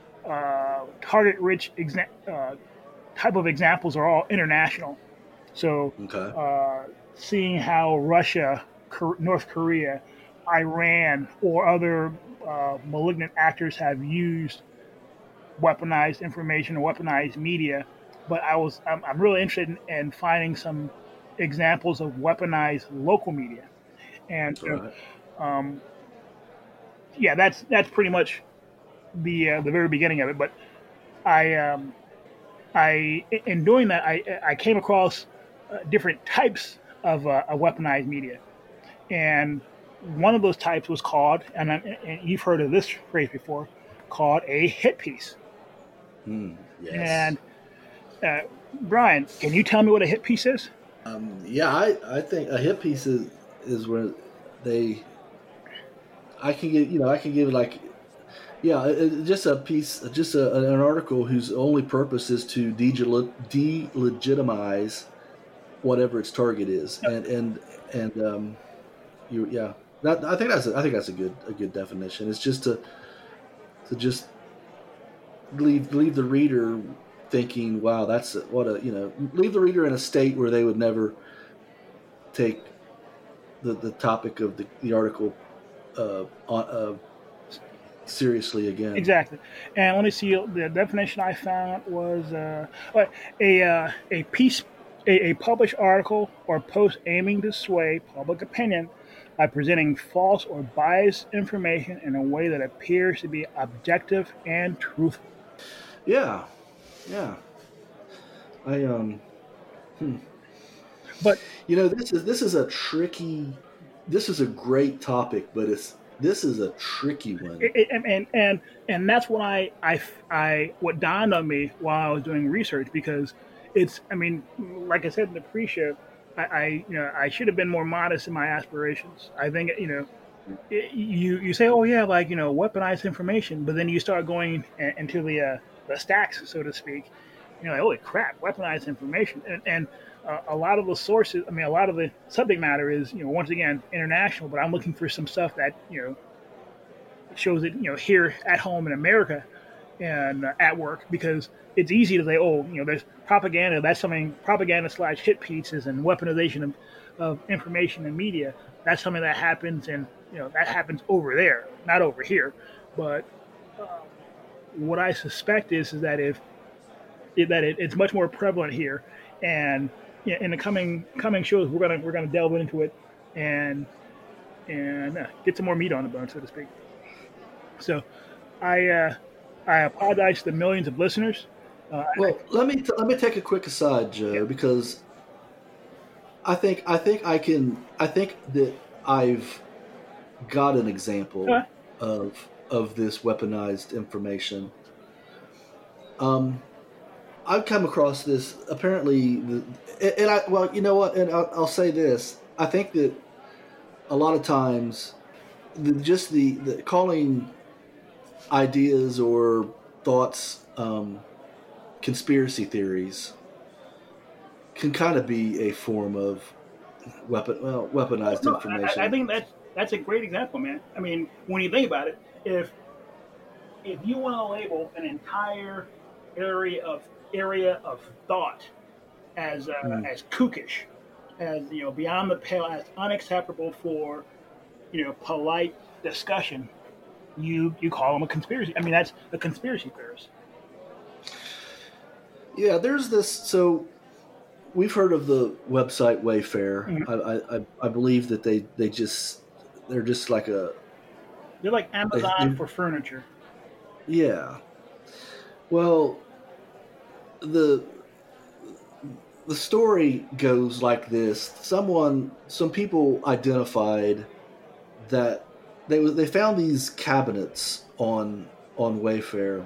uh, target rich exa- uh, type of examples are all international. So, Okay. uh, seeing how Russia, Kor- North Korea, Iran, or other uh, malignant actors have used weaponized information or weaponized media, but I was I'm, I'm really interested in, in finding some examples of weaponized local media, and All you right. know, um, yeah, that's that's pretty much the uh, the very beginning of it. But I um, I in doing that I I came across uh, different types of, uh, of weaponized media, and one of those types was called, and, I, and you've heard of this phrase before, called a hit piece. Hmm. Yes. And uh, Brian, can you tell me what a hit piece is? Um, yeah, I, I think a hit piece is, is where they I can get you know I can give like yeah it, it- just a piece just a, an article whose only purpose is to degel- delegitimize whatever its target is and and and um you yeah that I think that's a, I think that's a good a good definition. It's just to to just leave leave the reader thinking, wow, that's a, what a you know leave the reader in a state where they would never take the, the topic of the, the article uh, on, uh, seriously again. Exactly. And let me see. The definition I found was uh, uh, a uh, a piece, a, a published article or post aiming to sway public opinion by presenting false or biased information in a way that appears to be objective and truthful. Yeah, yeah. I um, hmm. But you know, this is this is a tricky. This is a great topic, but it's this is a tricky one. it, it, and and and that's what I, I I what dawned on me while I was doing research, because it's I mean, like I said in the pre-show, I, I you know I should have been more modest in my aspirations. I think you know it, you you say, oh yeah, like you know weaponized information, but then you start going a- into the uh, the stacks, so to speak. You know, like, holy crap, weaponized information, and, and uh, a lot of the sources. I mean, a lot of the subject matter is you know once again international, but I'm looking for some stuff that you know shows it you know here at home in America and uh, at work, because it's easy to say, oh, you know, there's propaganda. That's something propaganda slash hit pieces and weaponization of, of information and media. That's something that happens, and you know that happens over there, not over here. But what I suspect is is that if that it, it's much more prevalent here, and you know, in the coming coming shows, we're gonna we're gonna delve into it and and uh, get some more meat on the bone, so to speak. So I uh, I apologize to the millions of listeners. Uh, Well, let me t- let me take a quick aside, Joe, yeah, because I think I think I can I think that I've got an uh, example of of this weaponized information. Um, I've come across this apparently, the, and I well, you know what, and I'll, I'll say this: I think that a lot of times, the, just the, the calling ideas or thoughts um, conspiracy theories can kind of be a form of weapon, well, oh, weaponized no, I, I information. think that's that's a great example, man. I mean, when you think about it, if if you want to label an entire area of area of thought as uh, Mm. as kookish, as you know, beyond the pale, as unacceptable for you know polite discussion, you you call them a conspiracy. I mean, that's a conspiracy theorist. Yeah, there's this. So we've heard of the website Wayfair. Mhm. I, I, I believe that they, they just they're just like a They're like they, Amazon they, for furniture. yeah. Well, the the story goes like this: someone, some people identified that they they found these cabinets on on Wayfair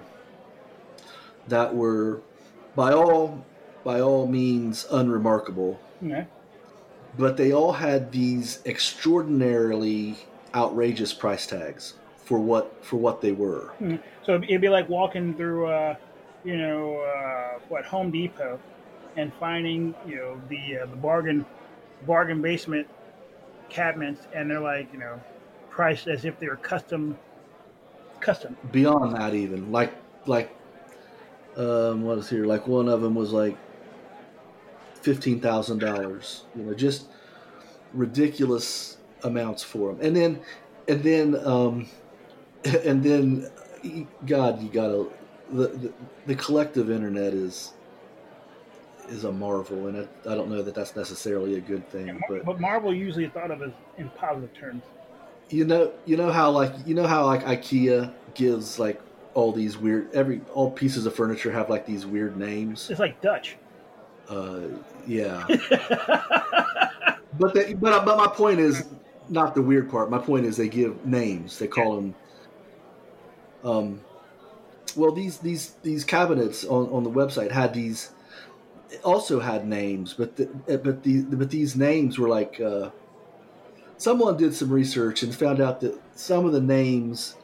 that were by all by all means unremarkable, Yeah. but they all had these extraordinarily outrageous price tags for what for what they were. Mhm. So it'd be like walking through, uh, you know, uh, what Home Depot and finding you know the uh, the bargain bargain basement cabinets, and they're like you know priced as if they're custom custom. Beyond that, even like like um, what is here? Like one of them was like fifteen thousand dollars. You know, just ridiculous amounts for them. And then and then um, and then God, you gotta the, the the collective internet is is a marvel, and I, I don't know that that's necessarily a good thing, but But Marvel usually thought of as in positive terms. you know you know how like you know how like IKEA gives like all these weird every all pieces of furniture have like these weird names. It's like Dutch. Uh, yeah, but they, but but my point is not the weird part. My point is they give names. They call them. Um, well, these these these cabinets on, on the website had these also had names, but the, but the but these names were like uh, someone did some research and found out that some of the names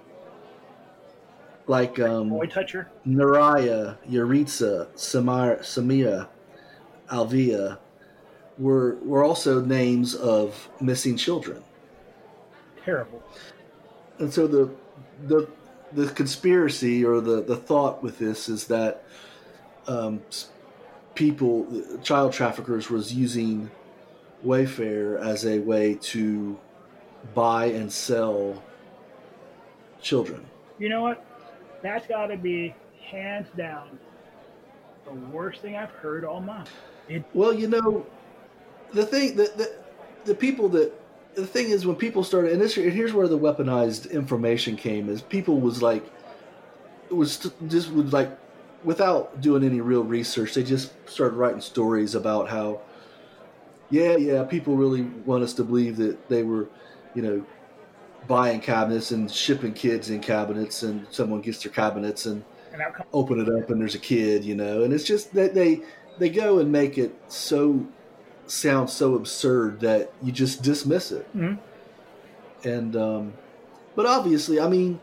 like Boy um, toucher. Naraya, Yaritza, Samar, Samia, Alvia were were also names of missing children. Terrible. And so the the the conspiracy or the, the thought with this is that um, people, child traffickers, was using Wayfair as a way to buy and sell children. You know what? That's got to be hands down the worst thing I've heard all month. It, Well, you know, the thing that the, the people that the thing is when people started, and this here's where the weaponized information came, is people was like, it was just was like, without doing any real research, they just started writing stories about how, yeah, yeah, people really want us to believe that they were, you know, buying cabinets and shipping kids in cabinets, and someone gets their cabinets and and outcome. open it up and there's a kid, you know, and it's just that they they go and make it so sound so absurd that you just dismiss it. Mm-hmm. And um, but obviously, I mean,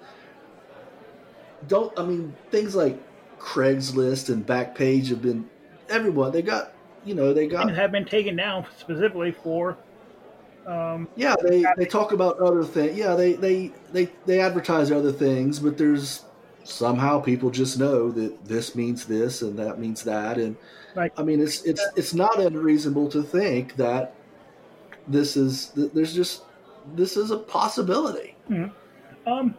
don't I mean things like Craigslist and Backpage have been everyone they got you know they got Things have been taken down specifically for. Um, yeah they they talk about other things yeah they they they they advertise other things, but there's somehow people just know that this means this and that means that, and like I mean it's it's it's not unreasonable to think that this is there's just this is a possibility. mhm. um,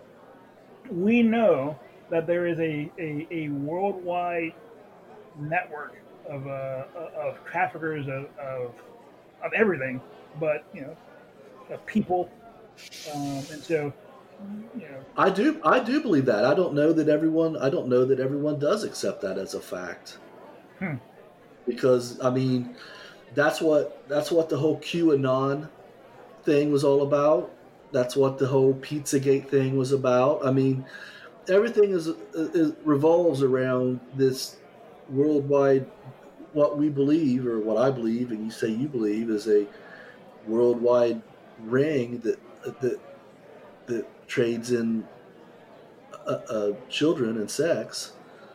we know that there is a, a, a worldwide network of uh, of traffickers of, of of everything, but you know, of people, um, and so you know, I do I do believe that. I don't know that everyone I don't know that everyone does accept that as a fact. Hmm. Because I mean, that's what that's what the whole QAnon thing was all about. That's what the whole Pizzagate thing was about. I mean, everything is, is revolves around this worldwide what we believe or what I believe and you say you believe is a worldwide ring that that that trades in uh, uh, children and sex.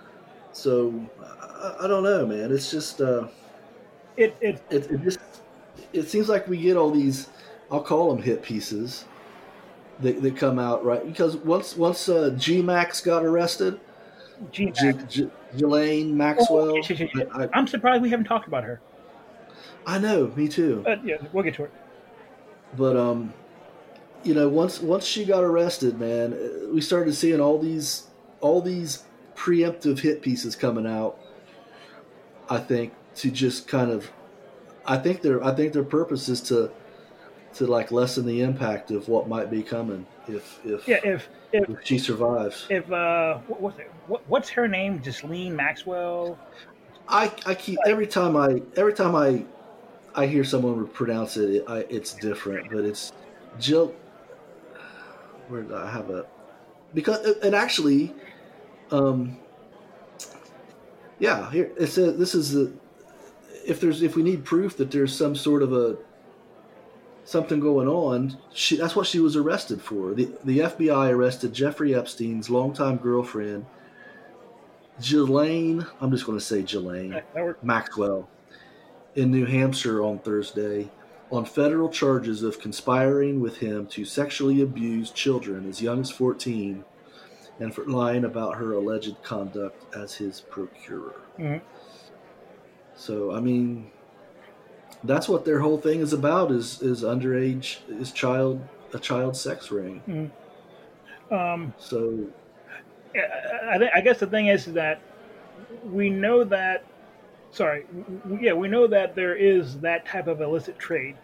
So I, I don't know, man. It's just uh, it it it, it just it seems like we get all these I'll call them hit pieces that, that come out, right? Because once once uh, G Max got arrested, G J- Max. J- Ghislaine Oh, Maxwell, yes, yes, yes, yes. I, I, I'm surprised we haven't talked about her. I know, me too. But yeah, we'll get to it. But um, you know, once once she got arrested, man, we started seeing all these all these preemptive hit pieces coming out. I think to just kind of, I think their I think their purpose is to to like lessen the impact of what might be coming if if, Yeah, if if if she survives. if uh, what, what's it, what, what's her name? Ghislaine Maxwell. I I keep every time I every time I I hear someone pronounce it, it I, it's different, but it's Jill. Where did I have a because and actually, um, yeah, here it says this is the if there's if we need proof that there's some sort of a something going on, she that's what she was arrested for. The the F B I arrested Jeffrey Epstein's longtime girlfriend, Ghislaine. I'm just going to say Ghislaine That, that worked. Maxwell, in New Hampshire on Thursday on federal charges of conspiring with him to sexually abuse children as young as fourteen and for lying about her alleged conduct as his procurer. Mm-hmm. So, I mean, that's what their whole thing is about is, is underage, is child, a child sex ring. Mm-hmm. Um, so, I, I, I guess the thing is that we know that Sorry, yeah, we know that there is that type of illicit trade.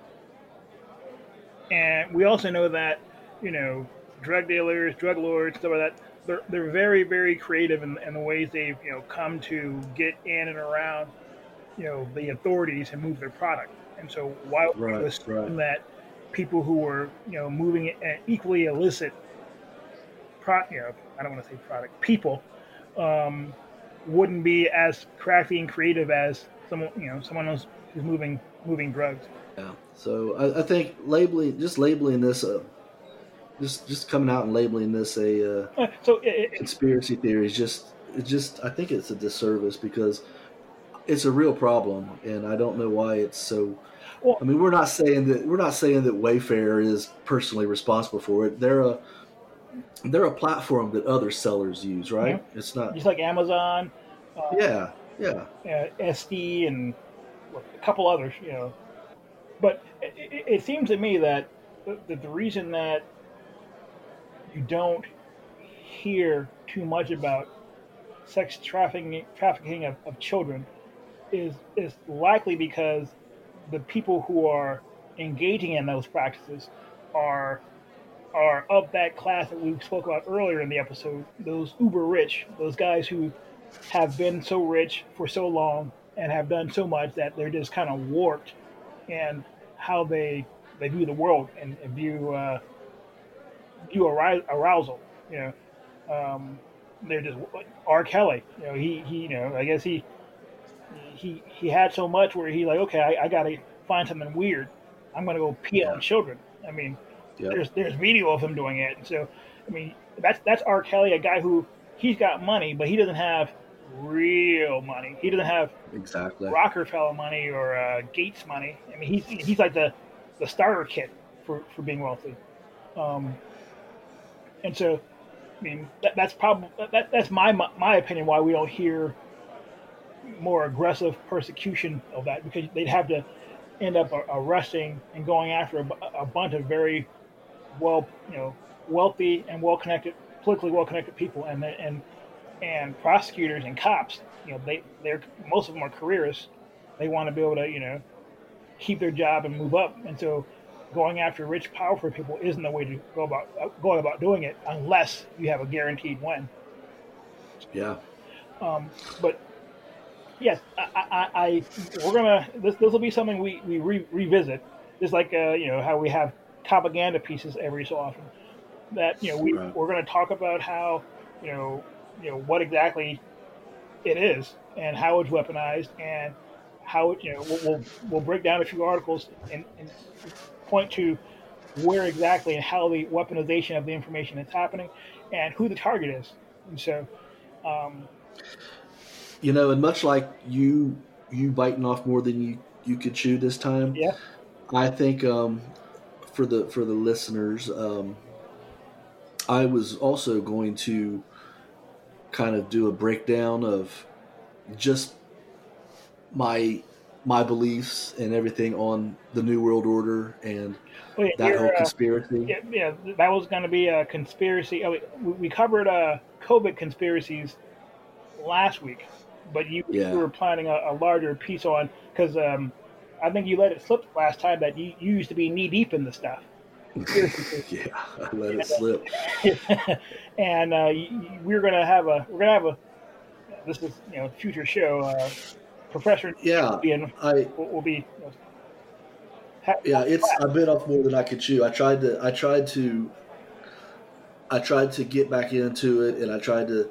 And we also know that, you know, drug dealers, drug lords, stuff like that, they're, they're very, very creative in, in the ways they've, you know, come to get in and around, you know, the authorities and move their product. And so why would right, we assume right. that people who were, you know, moving an equally illicit, pro, you know, I don't want to say product, people, um, wouldn't be as crafty and creative as someone, you know, someone else who's moving moving drugs. Yeah. So I, I think labeling, just labeling this, uh, just just coming out and labeling this a uh, Uh, so it, it, conspiracy theory is just, it just I think it's a disservice because it's a real problem, and I don't know why it's so. Well, I mean, we're not saying that we're not saying that Wayfair is personally responsible for it. They're a they're a platform that other sellers use, right? Yeah. It's not just like Amazon, uh, yeah, yeah, uh, S D, and well, a couple others, you know. But it, it, it seems to me that the, that the reason that you don't hear too much about sex trafficking trafficking of, of children is is likely because the people who are engaging in those practices are are of that class that we spoke about earlier in the episode, those uber rich, those guys who have been so rich for so long and have done so much that they're just kind of warped in how they they view the world and, and view uh, view arou- arousal. You know, um, they're just R. Kelly. You know, he he you know I guess he he he had so much where he like okay I, I got to find something weird. I'm gonna go pee yeah. on children. I mean. Yep. There's there's video of him doing it. So, I mean, that's that's R. Kelly, a guy who he's got money, but he doesn't have real money. He doesn't have exactly Rockefeller money or uh, Gates money. I mean, he's he's like the, the starter kit for, for being wealthy. Um, and so, I mean, that, that's probably that, that's my my opinion why we don't hear more aggressive persecution of that, because they'd have to end up arresting and going after a, a bunch of very well, you know, wealthy and well-connected, politically well-connected people, and and and prosecutors and cops. You know, they they're most of them are careerists. They want to be able to, you know, keep their job and move up. And so, going after rich, powerful people isn't the way to go about going about doing it unless you have a guaranteed win. Yeah. Um, but yes, I, I, I we're gonna this this will be something we we re- revisit. Just like uh, you know how we have propaganda pieces every so often. That you know we right. we're going to talk about how you know you know what exactly it is and how it's weaponized and how it, you know we'll, we'll we'll break down a few articles and, and point to where exactly and how the weaponization of the information is happening and who the target is. And so, um, you know, and much like you you biting off more than you you could chew this time. yeah, I think um, for the for the listeners, um, I was also going to kind of do a breakdown of just my my beliefs and everything on the New World Order and Oh, yeah, that whole you're, uh, conspiracy. yeah, yeah, that was going to be a conspiracy. Oh, we, we covered uh, COVID conspiracies last week, but you you Yeah, were planning a, a larger piece on because um, I think you let it slip last time that you, you used to be knee deep in the stuff. Conspiracy yeah, I let it slip. theories. And uh, y- y- we're gonna have a we're gonna have a this is you know future show. Uh, Professor Yeah, Ian I will, will be you know, ha- yeah, it's I bit off more than I could chew. I tried to I tried to I tried to get back into it, and I tried to.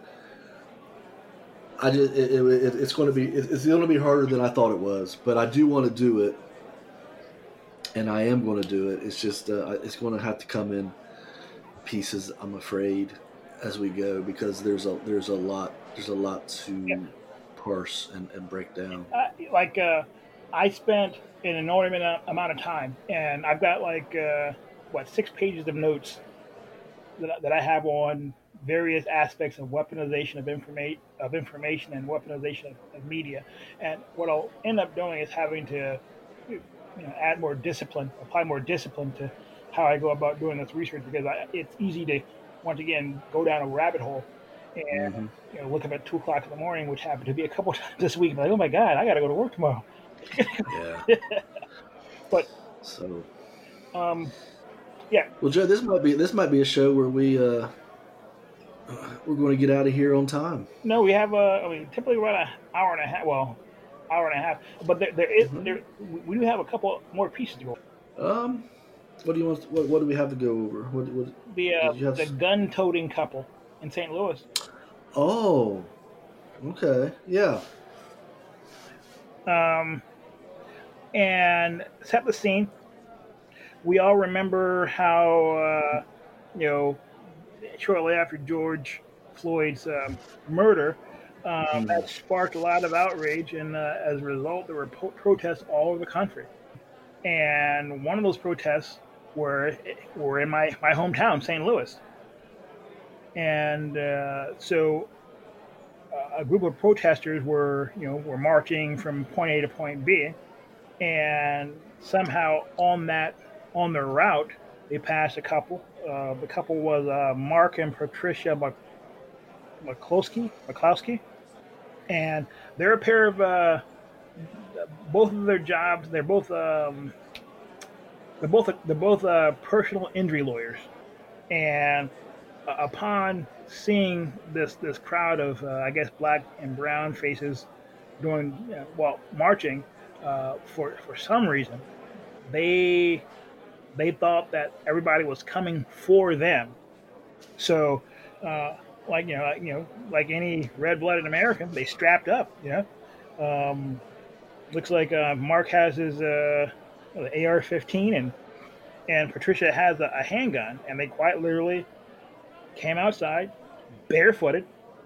I just it, it, it's going to be it's going to be harder than I thought it was, but I do want to do it, and I am going to do it. It's just uh, it's going to have to come in pieces, I'm afraid, as we go, because there's a there's a lot there's a lot yeah, to parse and, and break down. uh, like uh, I spent an inordinate amount of time, and I've got like uh, what six pages of notes that, I- that I have on various aspects of weaponization of information of information and weaponization of, of media. And what I'll end up doing is having to you know, add more discipline, apply more discipline to how I go about doing this research because I, it's easy to once again go down a rabbit hole and Hmm. you know look up at two o'clock in the morning, which happened to be a couple times this week. I'm like, oh my god, I got to go to work tomorrow. Yeah. But So, um, yeah, well, Joe, this might be this might be a show where we uh, we're going to get out of here on time. no, we have a. I mean, typically we're at an hour and a half. Well, hour and a half. But there, there is Mhm. there. We do have a couple more pieces to go. Um, what do you want? What, what do we have to go over? What, what The uh, did you have? the gun-toting couple in Saint Louis. Oh, okay, yeah. Um, and set the scene. We all remember how uh, you know shortly after George Floyd's um, murder, um, Hmm. that sparked a lot of outrage, and uh, as a result, there were po- protests all over the country. And one of those protests were were in my my hometown, Saint Louis. And uh, so uh, a group of protesters were you know were marching from point A to point B, and somehow on that on their route they passed a couple. Uh, the couple was uh, Mark and Patricia Mc- McCloskey, McCloskey, and they're a pair of uh, both of their jobs. They're both um, they're both they're both uh, personal injury lawyers, and uh, upon seeing this this crowd of uh, I guess black and brown faces doing you know, well marching uh, for for some reason they they thought that everybody was coming for them. So uh, like you know like, you know like any red blooded American, they strapped up. You know, um, looks like uh, Mark has his uh, A R fifteen and and Patricia has a, a handgun, and they quite literally came outside barefooted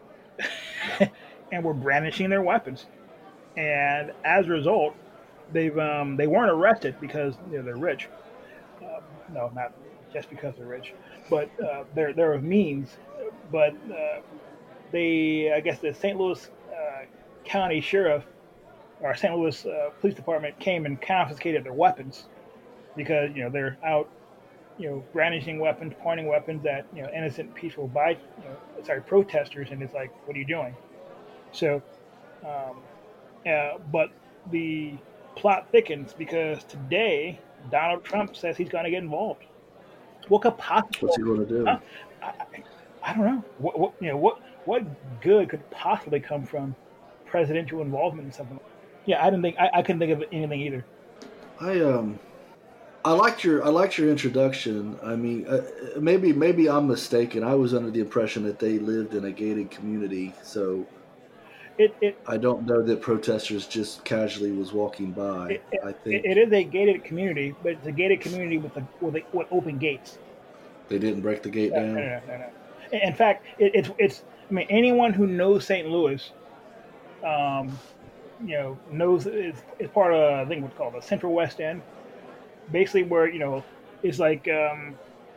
and were brandishing their weapons. And as a result, they've um, they weren't arrested because you know, they're rich. Uh, no, not just because they're rich, but uh, they're they're of means. But uh, they, I guess, the Saint Louis uh, County Sheriff or Saint Louis uh, Police Department came and confiscated their weapons because you know they're out, you know, brandishing weapons, pointing weapons at you know innocent, peaceful by you know sorry protesters, and it's like, what are you doing? So Um, uh, but the plot thickens because today Donald Trump says he's going to get involved. What could possibly? What's he going to I, do? I, I don't know. What, what you know? What what good could possibly come from presidential involvement in something? Yeah, I didn't think I, I couldn't think of anything either. I um. I liked your I liked your introduction. I mean, uh, maybe maybe I'm mistaken. I was under the impression that they lived in a gated community, so It it I don't know that protesters just casually was walking by. it, it, I it think is a gated community, but it's a gated community with a, with, a, with open gates. they didn't break the gate No, no, down. no, no, no. In fact, it, it's it's. I mean, anyone who knows Saint Louis, um, you know, knows it's, it's part of I think what's called the Central West End, basically where you know It's like um,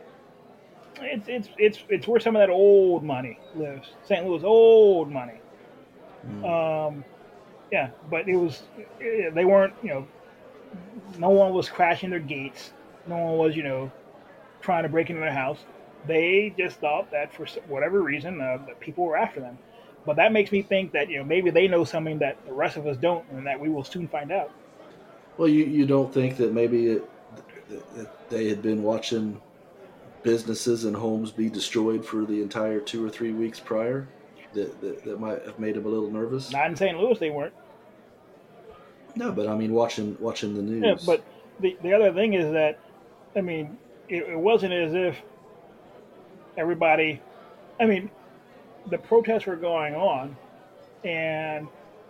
it's it's it's it's where some of that old money lives. Saint Louis old money. Mm. Um, yeah, but it was eh, they weren't you know no one was crashing their gates. No one was you know trying to break into their house. They just thought that for whatever reason, uh, that people were after them. But that makes me think that you know maybe they know something that the rest of us don't, and that we will soon find out. Well, you, you don't think that maybe it, that they had been watching businesses and homes be destroyed for the entire two or three weeks prior? That, that, that might have made them a little nervous. Not in Saint Louis, they weren't. No, but I mean, watching watching the Yeah, news. but the the other thing is that I mean, it, it wasn't as if everybody. I mean, the protests were going on, and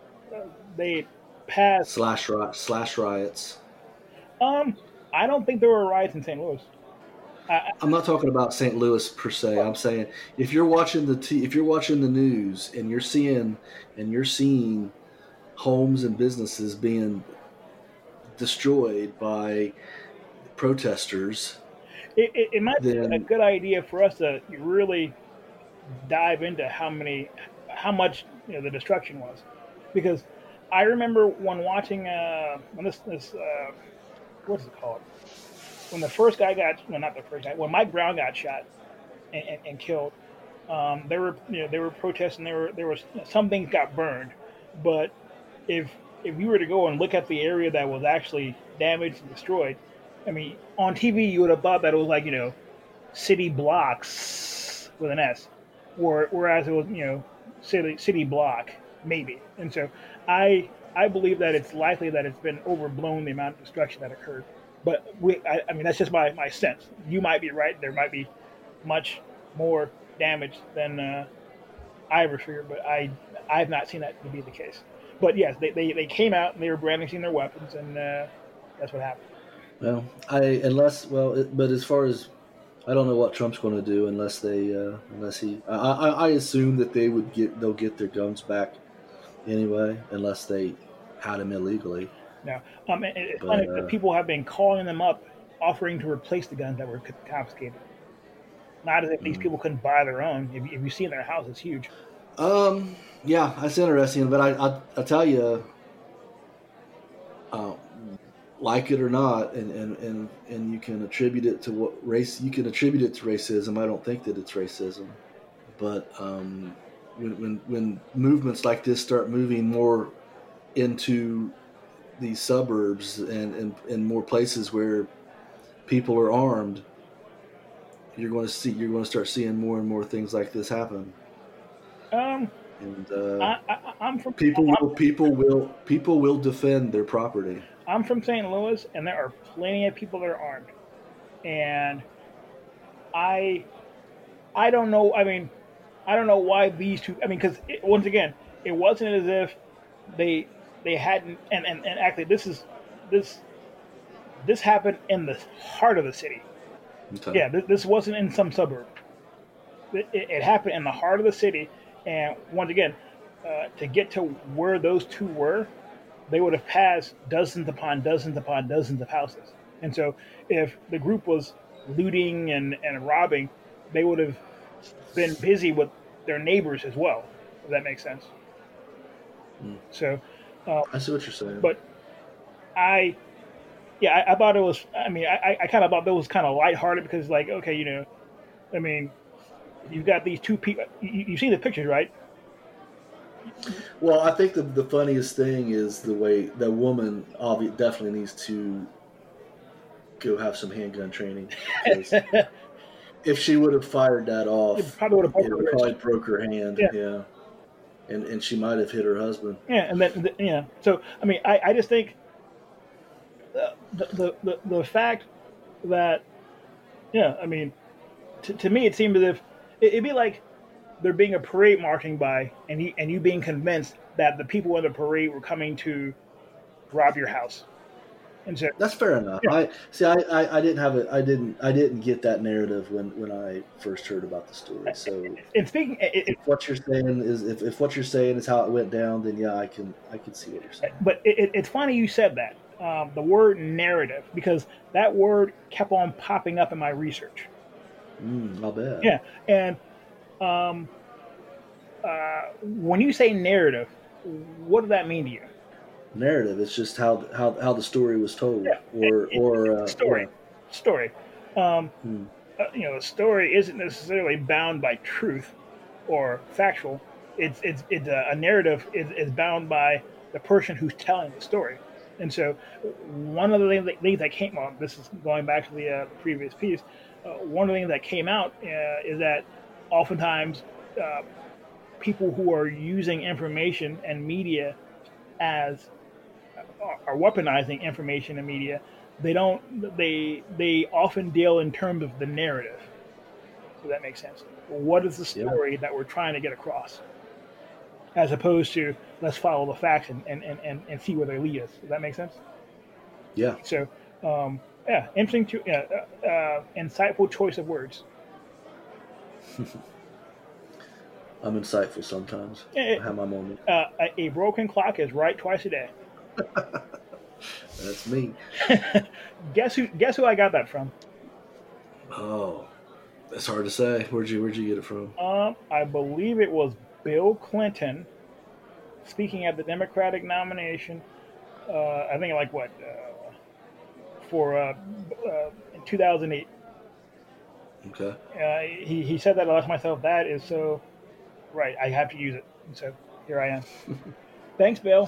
they passed. Slash slash riots. Um, I don't think there were riots in Saint Louis. I, I'm not talking about Saint Louis per se. I'm saying if you're watching the t- if you're watching the news and you're seeing and you're seeing homes and businesses being destroyed by protesters, it, it, it might be a then good idea for us to really dive into how many, how much you know the destruction was, because I remember when watching uh, when this this uh, what's it called when the first guy got well not the first guy when Mike Brown got shot and, and, and killed. Um, there were you know they were protesting. There were there was some things got burned, but if if you were to go and look at the area that was actually damaged and destroyed, I mean, on T V you would have thought that it was like you know city blocks with an S, or whereas it was you know city city block maybe. And so I I believe that it's likely that it's been overblown the amount of destruction that occurred. But we I, I mean that's just my, my sense. You might be right. There might be much more damage than uh, I ever feared, but I I've not seen that to be the case. But yes, they, they, they came out and they were brandishing their weapons, and uh, that's what happened. well, I unless well, it, but as far as I don't know what Trump's going to do unless they uh, unless he I, I I assume that they would get they'll get their guns back anyway unless they had them illegally. Now, um, it, it's But funny that uh, people have been calling them up, offering to replace the guns that were confiscated. Not as if these mm. people couldn't buy their own. If you, if you see in their house, it's huge. um yeah, that's interesting. But I I, I tell you, uh, like it or not, and, and, and, and you can attribute it to what race you can attribute it to racism. I don't think that it's racism, but um, when, when when movements like this start moving more into these suburbs and, and, and more places where people are armed, you're going to see you're going to start seeing more and more things like this happen. Um, And uh, I, I, I'm from people I'm, will people will people will defend their property. I'm from Saint Louis, and there are plenty of people that are armed, and I I don't know. I mean, I don't know why these two. I mean, because once again, it wasn't as if they they hadn't. And, and, and actually, this is this this happened in the heart of the city. Okay. Yeah, this, this wasn't in some suburb. It, it, it happened in the heart of the city, and once again, uh, to get to where those two were, they would have passed dozens upon dozens upon dozens of houses. And so, if the group was looting and, and robbing, they would have been busy with their neighbors as well, if that makes sense. Mm. So, uh, I see what you're saying. but I, yeah, I, I thought it was, I mean, I, I kind of thought that was kind of lighthearted because, like, okay, you know, I mean, you've got these two people, you, you see the pictures, right? Well, I think the the funniest thing is the way the woman obviously definitely needs to go have some handgun training. Because if she would have fired that off, It probably would have broke it her would wrist. probably broke her hand. Yeah. Yeah, and and she might have hit her husband. Yeah, and then, yeah. So, I mean, I, I just think the, the, the, the fact that, yeah, I mean, to, to me, it seemed as if it, it'd be like there being a parade marching by, and you and you being convinced that the people in the parade were coming to rob your house. And so, That's fair enough. yeah. I see. I, I, I didn't have it. I didn't. I didn't get that narrative when, when I first heard about the story. So, And speaking, it, if it, what you're saying is if, if what you're saying is how it went down, then yeah, I can I can see what you're saying. but it, it, it's funny you said that. um, the word narrative, because that word kept on popping up in my research. Mm, I'll bet. Yeah, and um, uh, when you say narrative, what does that mean to you? Narrative. It's just how how how the story was told, Yeah, or it, or it's a uh, yeah. story. Story. Um, Hmm. uh, you know, a story isn't necessarily bound by truth or factual. It's it's it's a, a narrative is, is bound by the person who's telling the story. And so, one of the things that, things that came on, this is going back to the, uh, the previous piece. Uh, one of the things that came out uh, is that oftentimes uh, people who are using information and media as are weaponizing information and media, they don't they they often deal in terms of the narrative. Does that make sense? What is the Yeah. story that we're trying to get across? As opposed to let's follow the facts and, and, and, and see where they lead us. Does that make sense? Yeah. So, um, yeah, interesting, to, yeah, uh, uh, insightful choice of words. I'm insightful sometimes. Eh, I have my moment. uh, a, a broken clock is right twice a day. That's me. guess who? Guess who I got that from? Oh, it's hard to say. Where'd you Where'd you get it from? Um, I believe it was Bill Clinton speaking at the Democratic nomination. Uh, I think like what uh, for uh, uh, in two thousand eight. Okay. Uh, he he said that. I asked myself, that is so right. I have to use it. And so here I am. Thanks, Bill.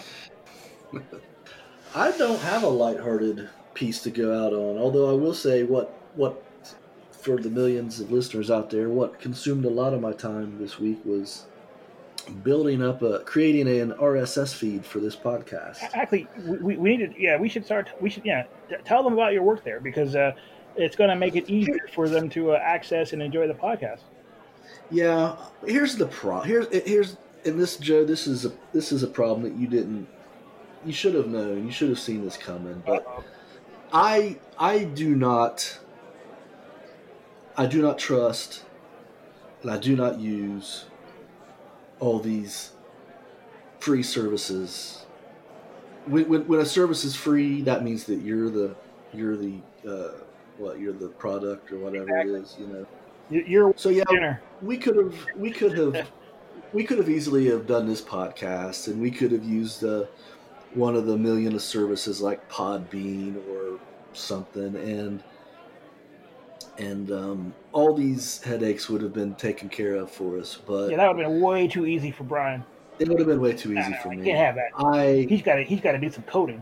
I don't have a lighthearted piece to go out on, although I will say what what for the millions of listeners out there, what consumed a lot of my time this week was building up a creating an R S S feed for this podcast. Actually, we, we, we need to. Yeah, we should start. We should. Yeah, t- tell them about your work there, because uh, it's going to make it easier for them to uh, access and enjoy the podcast. Yeah, here's the pro. Here's here's and this Joe. This is a this is a problem that you didn't. You should have known. You should have seen this coming. But Uh-oh. I I do not. I do not trust, and I do not use all these free services. When, when, when a service is free, that means that you're the you're the uh, what you're the product or whatever Exactly. it is, you know. You- You're So yeah, dinner. we could have we could have we could have easily have done this podcast, and we could have used uh, one of the million of services like Podbean or something, and and um, all these headaches would have been taken care of for us. But Yeah, that would have been way too easy for Brian. it would have been way too Nah, easy nah, for he me. can't have that. I He's got to. He's got to do some coding.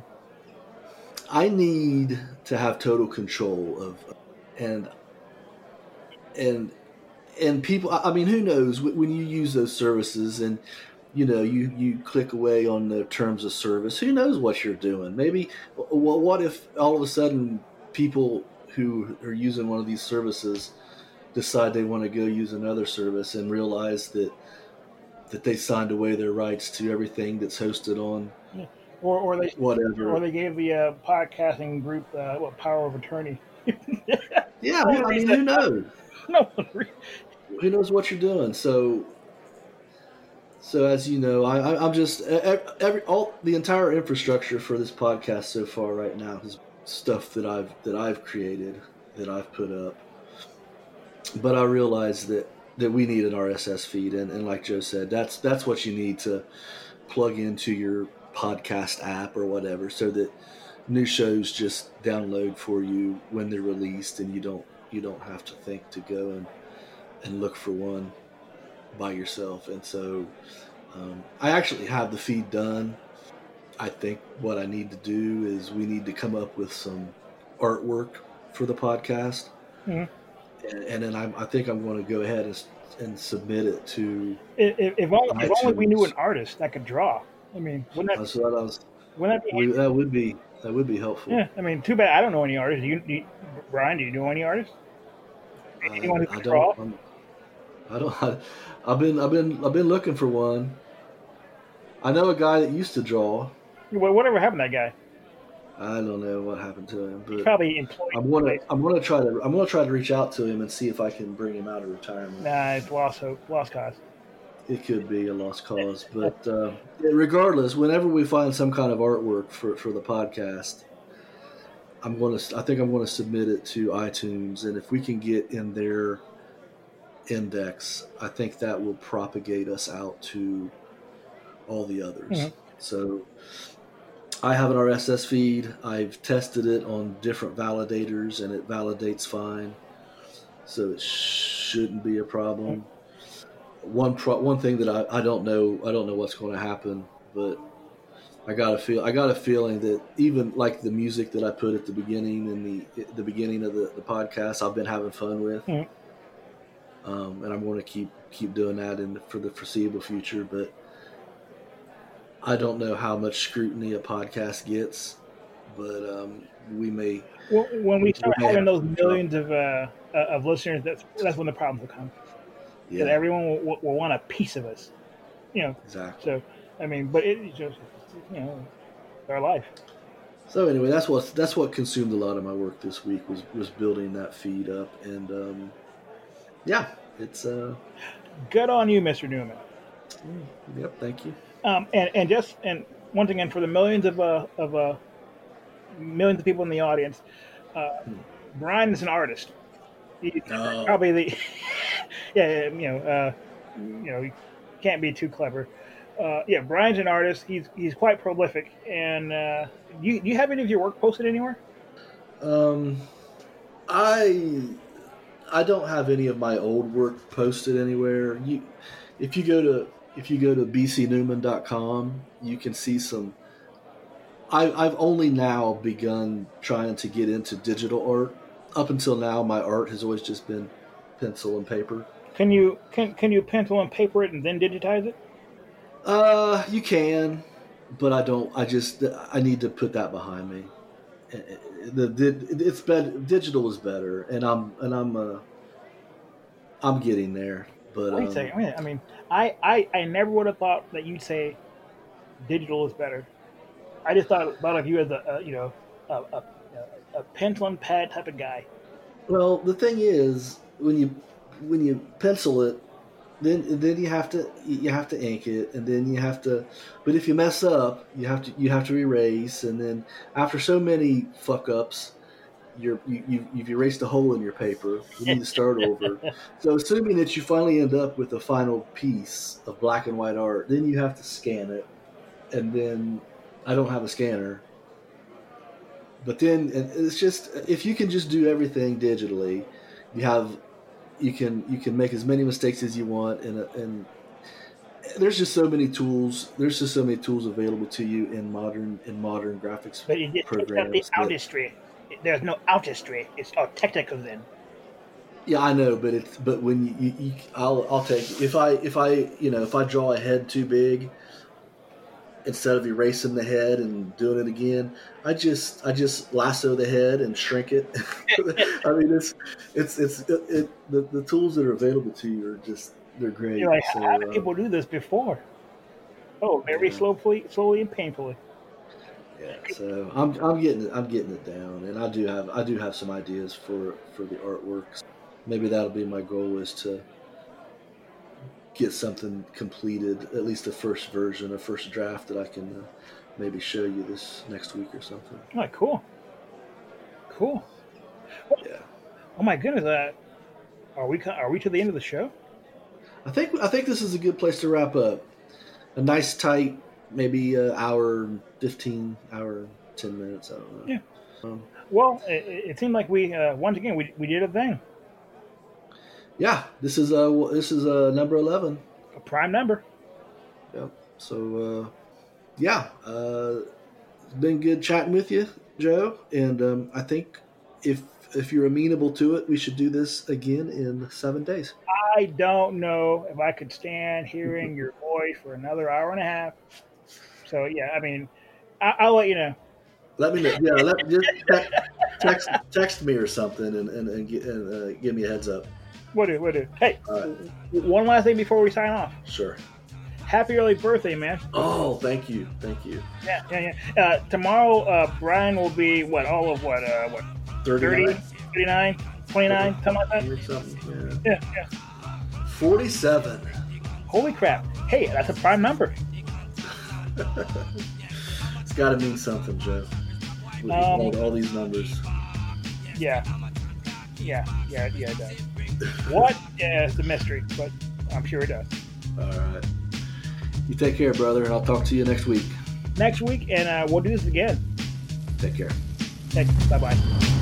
I need to have total control of, and and and people. I mean, who knows when you use those services and you know you you click away on the terms of service. Who knows what you're doing? Maybe. Well, what if all of a sudden people who are using one of these services decide they want to go use another service and realize that that they signed away their rights to everything that's hosted on Yeah. Or, or they, whatever. or they gave the uh, podcasting group uh, what power of attorney. Yeah, I mean, who knows? No, Who knows what you're doing? So, so as you know, I, I, I'm just every all the entire infrastructure for this podcast so far right now is stuff that I've that I've created, that I've put up. But I realize that that we need an R S S feed, and, and like Joe said, that's that's what you need to plug into your podcast app or whatever, so that new shows just download for you when they're released, and you don't you don't have to think to go and and look for one by yourself. And so um, I actually have the feed done. I think what I need to do is we need to come up with some artwork for the podcast. Mhm. And, and then I, I think I'm going to go ahead and, and submit it to. If, if, only, if only we knew iTunes. an artist that could draw. I mean, wouldn't that, That's what I was. wouldn't that be? We, that would be that would be helpful. Yeah, I mean, too bad I don't know any artists. Do you, do you, Brian, do you know any artists? Anyone who I, I can don't. draw? I'm, I don't. I, I've been. I've been. I've been looking for one. I know a guy that used to draw. Well, whatever happened to that guy? I don't know what happened to him, He's but probably employed. I'm gonna. I'm gonna try to. I'm gonna try to reach out to him and see if I can bring him out of retirement. Nah, it's lost hope, lost cause. It could be a lost cause, but uh, regardless, whenever we find some kind of artwork for, for the podcast, I'm going to. I think I'm going to submit it to iTunes, and if we can get in their index, I think that will propagate us out to all the others. Mm-hmm. So I have an R S S feed. I've tested it on different validators, and it validates fine. So it shouldn't be a problem. Mm-hmm. One pro- one thing that I, I don't know I don't know what's going to happen, but I got a feel I got a feeling that even like the music that I put at the beginning and the the beginning of the, the podcast, I've been having fun with. Mm-hmm. Um, and I'm going to keep keep doing that in for the foreseeable future. But I don't know how much scrutiny a podcast gets, but um, we may. Well, when we start we having those millions of uh, of listeners, that's that's when the problems will come. Because yeah. everyone will, will, will want a piece of us, you know. Exactly. So I mean, but it's just you know, our life. So anyway, that's what that's what consumed a lot of my work this week was was building that feed up and. Um, Yeah, it's uh, good on you, Mister Newman. Yep, thank you. Um, and and just and once again for the millions of uh, of uh, millions of people in the audience, uh, hmm. Brian is an artist. He's oh. probably the yeah, you know uh, you know he can't be too clever. Uh, yeah, Brian's an artist. He's he's quite prolific. And uh, you do you have any of your work posted anywhere? Um, I. I don't have any of my old work posted anywhere. You, if you go to if you go to b c newman dot com, you can see some. I, I've only now begun trying to get into digital art. Up until now, my art has always just been pencil and paper. Can you can can you pencil and paper it and then digitize it? Uh, you can, but I don't. I just I need to put that behind me. The, the it's better. Digital is better, and I'm and I'm uh, I'm getting there. But wait a um, second. I mean, I mean, I, I, I never would have thought that you'd say digital is better. I just thought thought of you as a, a you know a, a, a pencil and pad type of guy. Well, the thing is, when you when you pencil it, then then you have to you have to ink it, and then you have to. But if you mess up, you have to you have to erase, and then after so many fuck ups, you're you you've, you've erased a hole in your paper. You need to start over. So assuming that you finally end up with a final piece of black and white art, then you have to scan it, and then I don't have a scanner. But then it's just if you can just do everything digitally, you have. You can you can make as many mistakes as you want, and and there's just so many tools. There's just so many tools available to you in modern in modern graphics but you just programs. But the artistry, there's no artistry. It's all technical then. Yeah, I know, but it's but when you, you, you I'll I'll take if I if I you know if I draw a head too big, instead of erasing the head and doing it again, I just I just lasso the head and shrink it. I mean, it's it's it's it, it, the the tools that are available to you are just they're great. You're like, so, how did uh, people do this before? Oh, very yeah. slowly, slowly and painfully. Yeah, so I'm I'm getting it I'm getting it down, and I do have I do have some ideas for for the artworks. Maybe that'll be my goal is to get something completed, at least a first version, a first draft that I can uh, maybe show you this next week or something. All right, cool. Cool. Yeah. Oh my goodness! Uh, are we are we to the end of the show? I think I think this is a good place to wrap up. A nice tight, maybe an hour, fifteen, hour, ten minutes. I don't know. Yeah. Um, well, it, it seemed like we uh, once again we we did a thing. Yeah, this is uh this is uh number eleven. A prime number. Yep. So uh, yeah, uh, it's been good chatting with you, Joe. And um, I think if if you're amenable to it, we should do this again in seven days. I don't know if I could stand hearing your voice for another hour and a half. So yeah, I mean, I, I'll let you know. Let me know. Yeah, let just text text, text me or something and and and, get, and uh, give me a heads up. What do, what do? Hey, right. One last thing before we sign off. Sure. Happy early birthday, man. Oh, thank you. Thank you. Yeah, yeah, yeah. Uh, tomorrow, uh, Brian will be, what, all of what, uh, what, thirty, thirty-nine, twenty-nine, something like that? Something, yeah. yeah, yeah. forty-seven. Holy crap. Hey, that's a prime number. It's got to mean something, Joe. with Um, all, all these numbers. Yeah. Yeah, yeah, yeah, it does. What? Yeah, it's a mystery, but I'm sure it does. All right. You take care, brother, and I'll talk to you next week. Next week, and uh, we'll do this again. Take care. Bye bye.